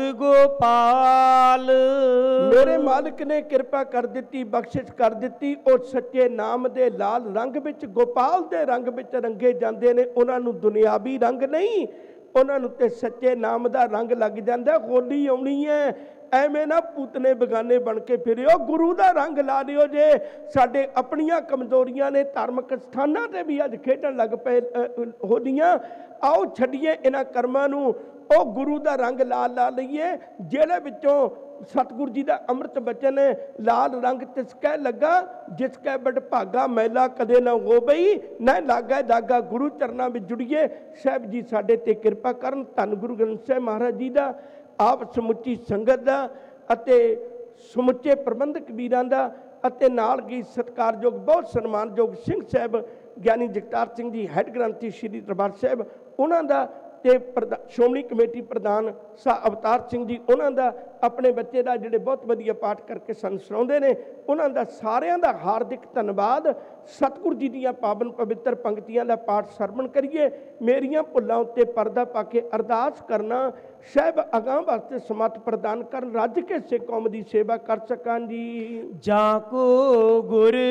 गोपाल, मेरे मालिक ने किरपा कर दी, बख्शिश कर दी, और सच्चे नाम दे लाल रंग विच गोपाल दे रंग विच रंगे जांदे ने। उन्हां नूं दुनियावी रंग नहीं, उन्हां नूं ते सच्चे नाम दा रंग लग जांदा। होली आउणी है, ਐਵੇਂ ना पूतने बेगाने बन के फिरियो, गुरु का रंग ला लियो जे। साडे अपनियां कमजोरियां ने, धार्मिक स्थानां ते भी अज खेडण लग पे होलियां। आओ छड्डीए इन्हां कर्मां नूं, ओ गुरु का रंग ला लईए, जिहड़े विचों सतगुरु जी का अमृत बचन लाल रंग तिसकै लगा, जिसकै बड़ भागा मैला कदे ना हो बई, न लागा दागा। गुरु चरनां विच जुड़िए। साहिब जी साडे ते किरपा करन। धन गुरु ग्रंथ साहिब महाराज जी का, आप समुची संगत का अते समुचे प्रबंधक वीरां दा, अते नाल ही सत्कारयोग बहुत सन्मानयोग सिंह साहब ज्ञानी जगतार सिंह जी हैड ग्रंथी श्री दरबार साहब, उन्हां दा ते श्रोमणी कमेटी प्रधान शाह अवतार सिंह जी, उन्हां दा अपने बच्चे का जिहड़े बहुत वधिया पाठ करके सन सुणाउंदे ने, उन्हां दा सारियां दा हार्दिक धन्नवाद। सतगुरु जी दीयां पावन पवित्र पंक्तियां दा पाठ सरवण करिए। मेरियां भुल्लां उत्ते पर्दा पा के अरदास करना, साहिब अगां वास्ते समर्थ प्रदान करन, रज के सिख कौम दी सेवा कर सकां जी। जाको गुर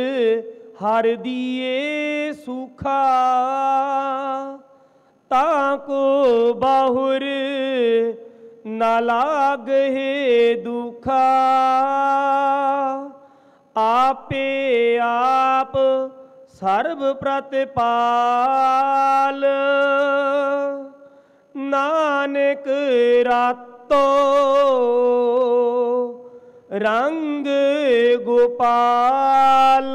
हर दिए सुखा, ताको बहुर न लाग है दुखा। आपे आप सर्व प्रतिपाल, नानक रातो रंग गोपाल।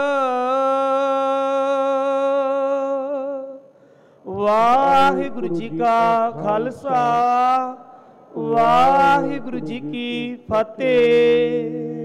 वाहिगुरु जी का खालसा, वाहिगुरु जी की फतेह।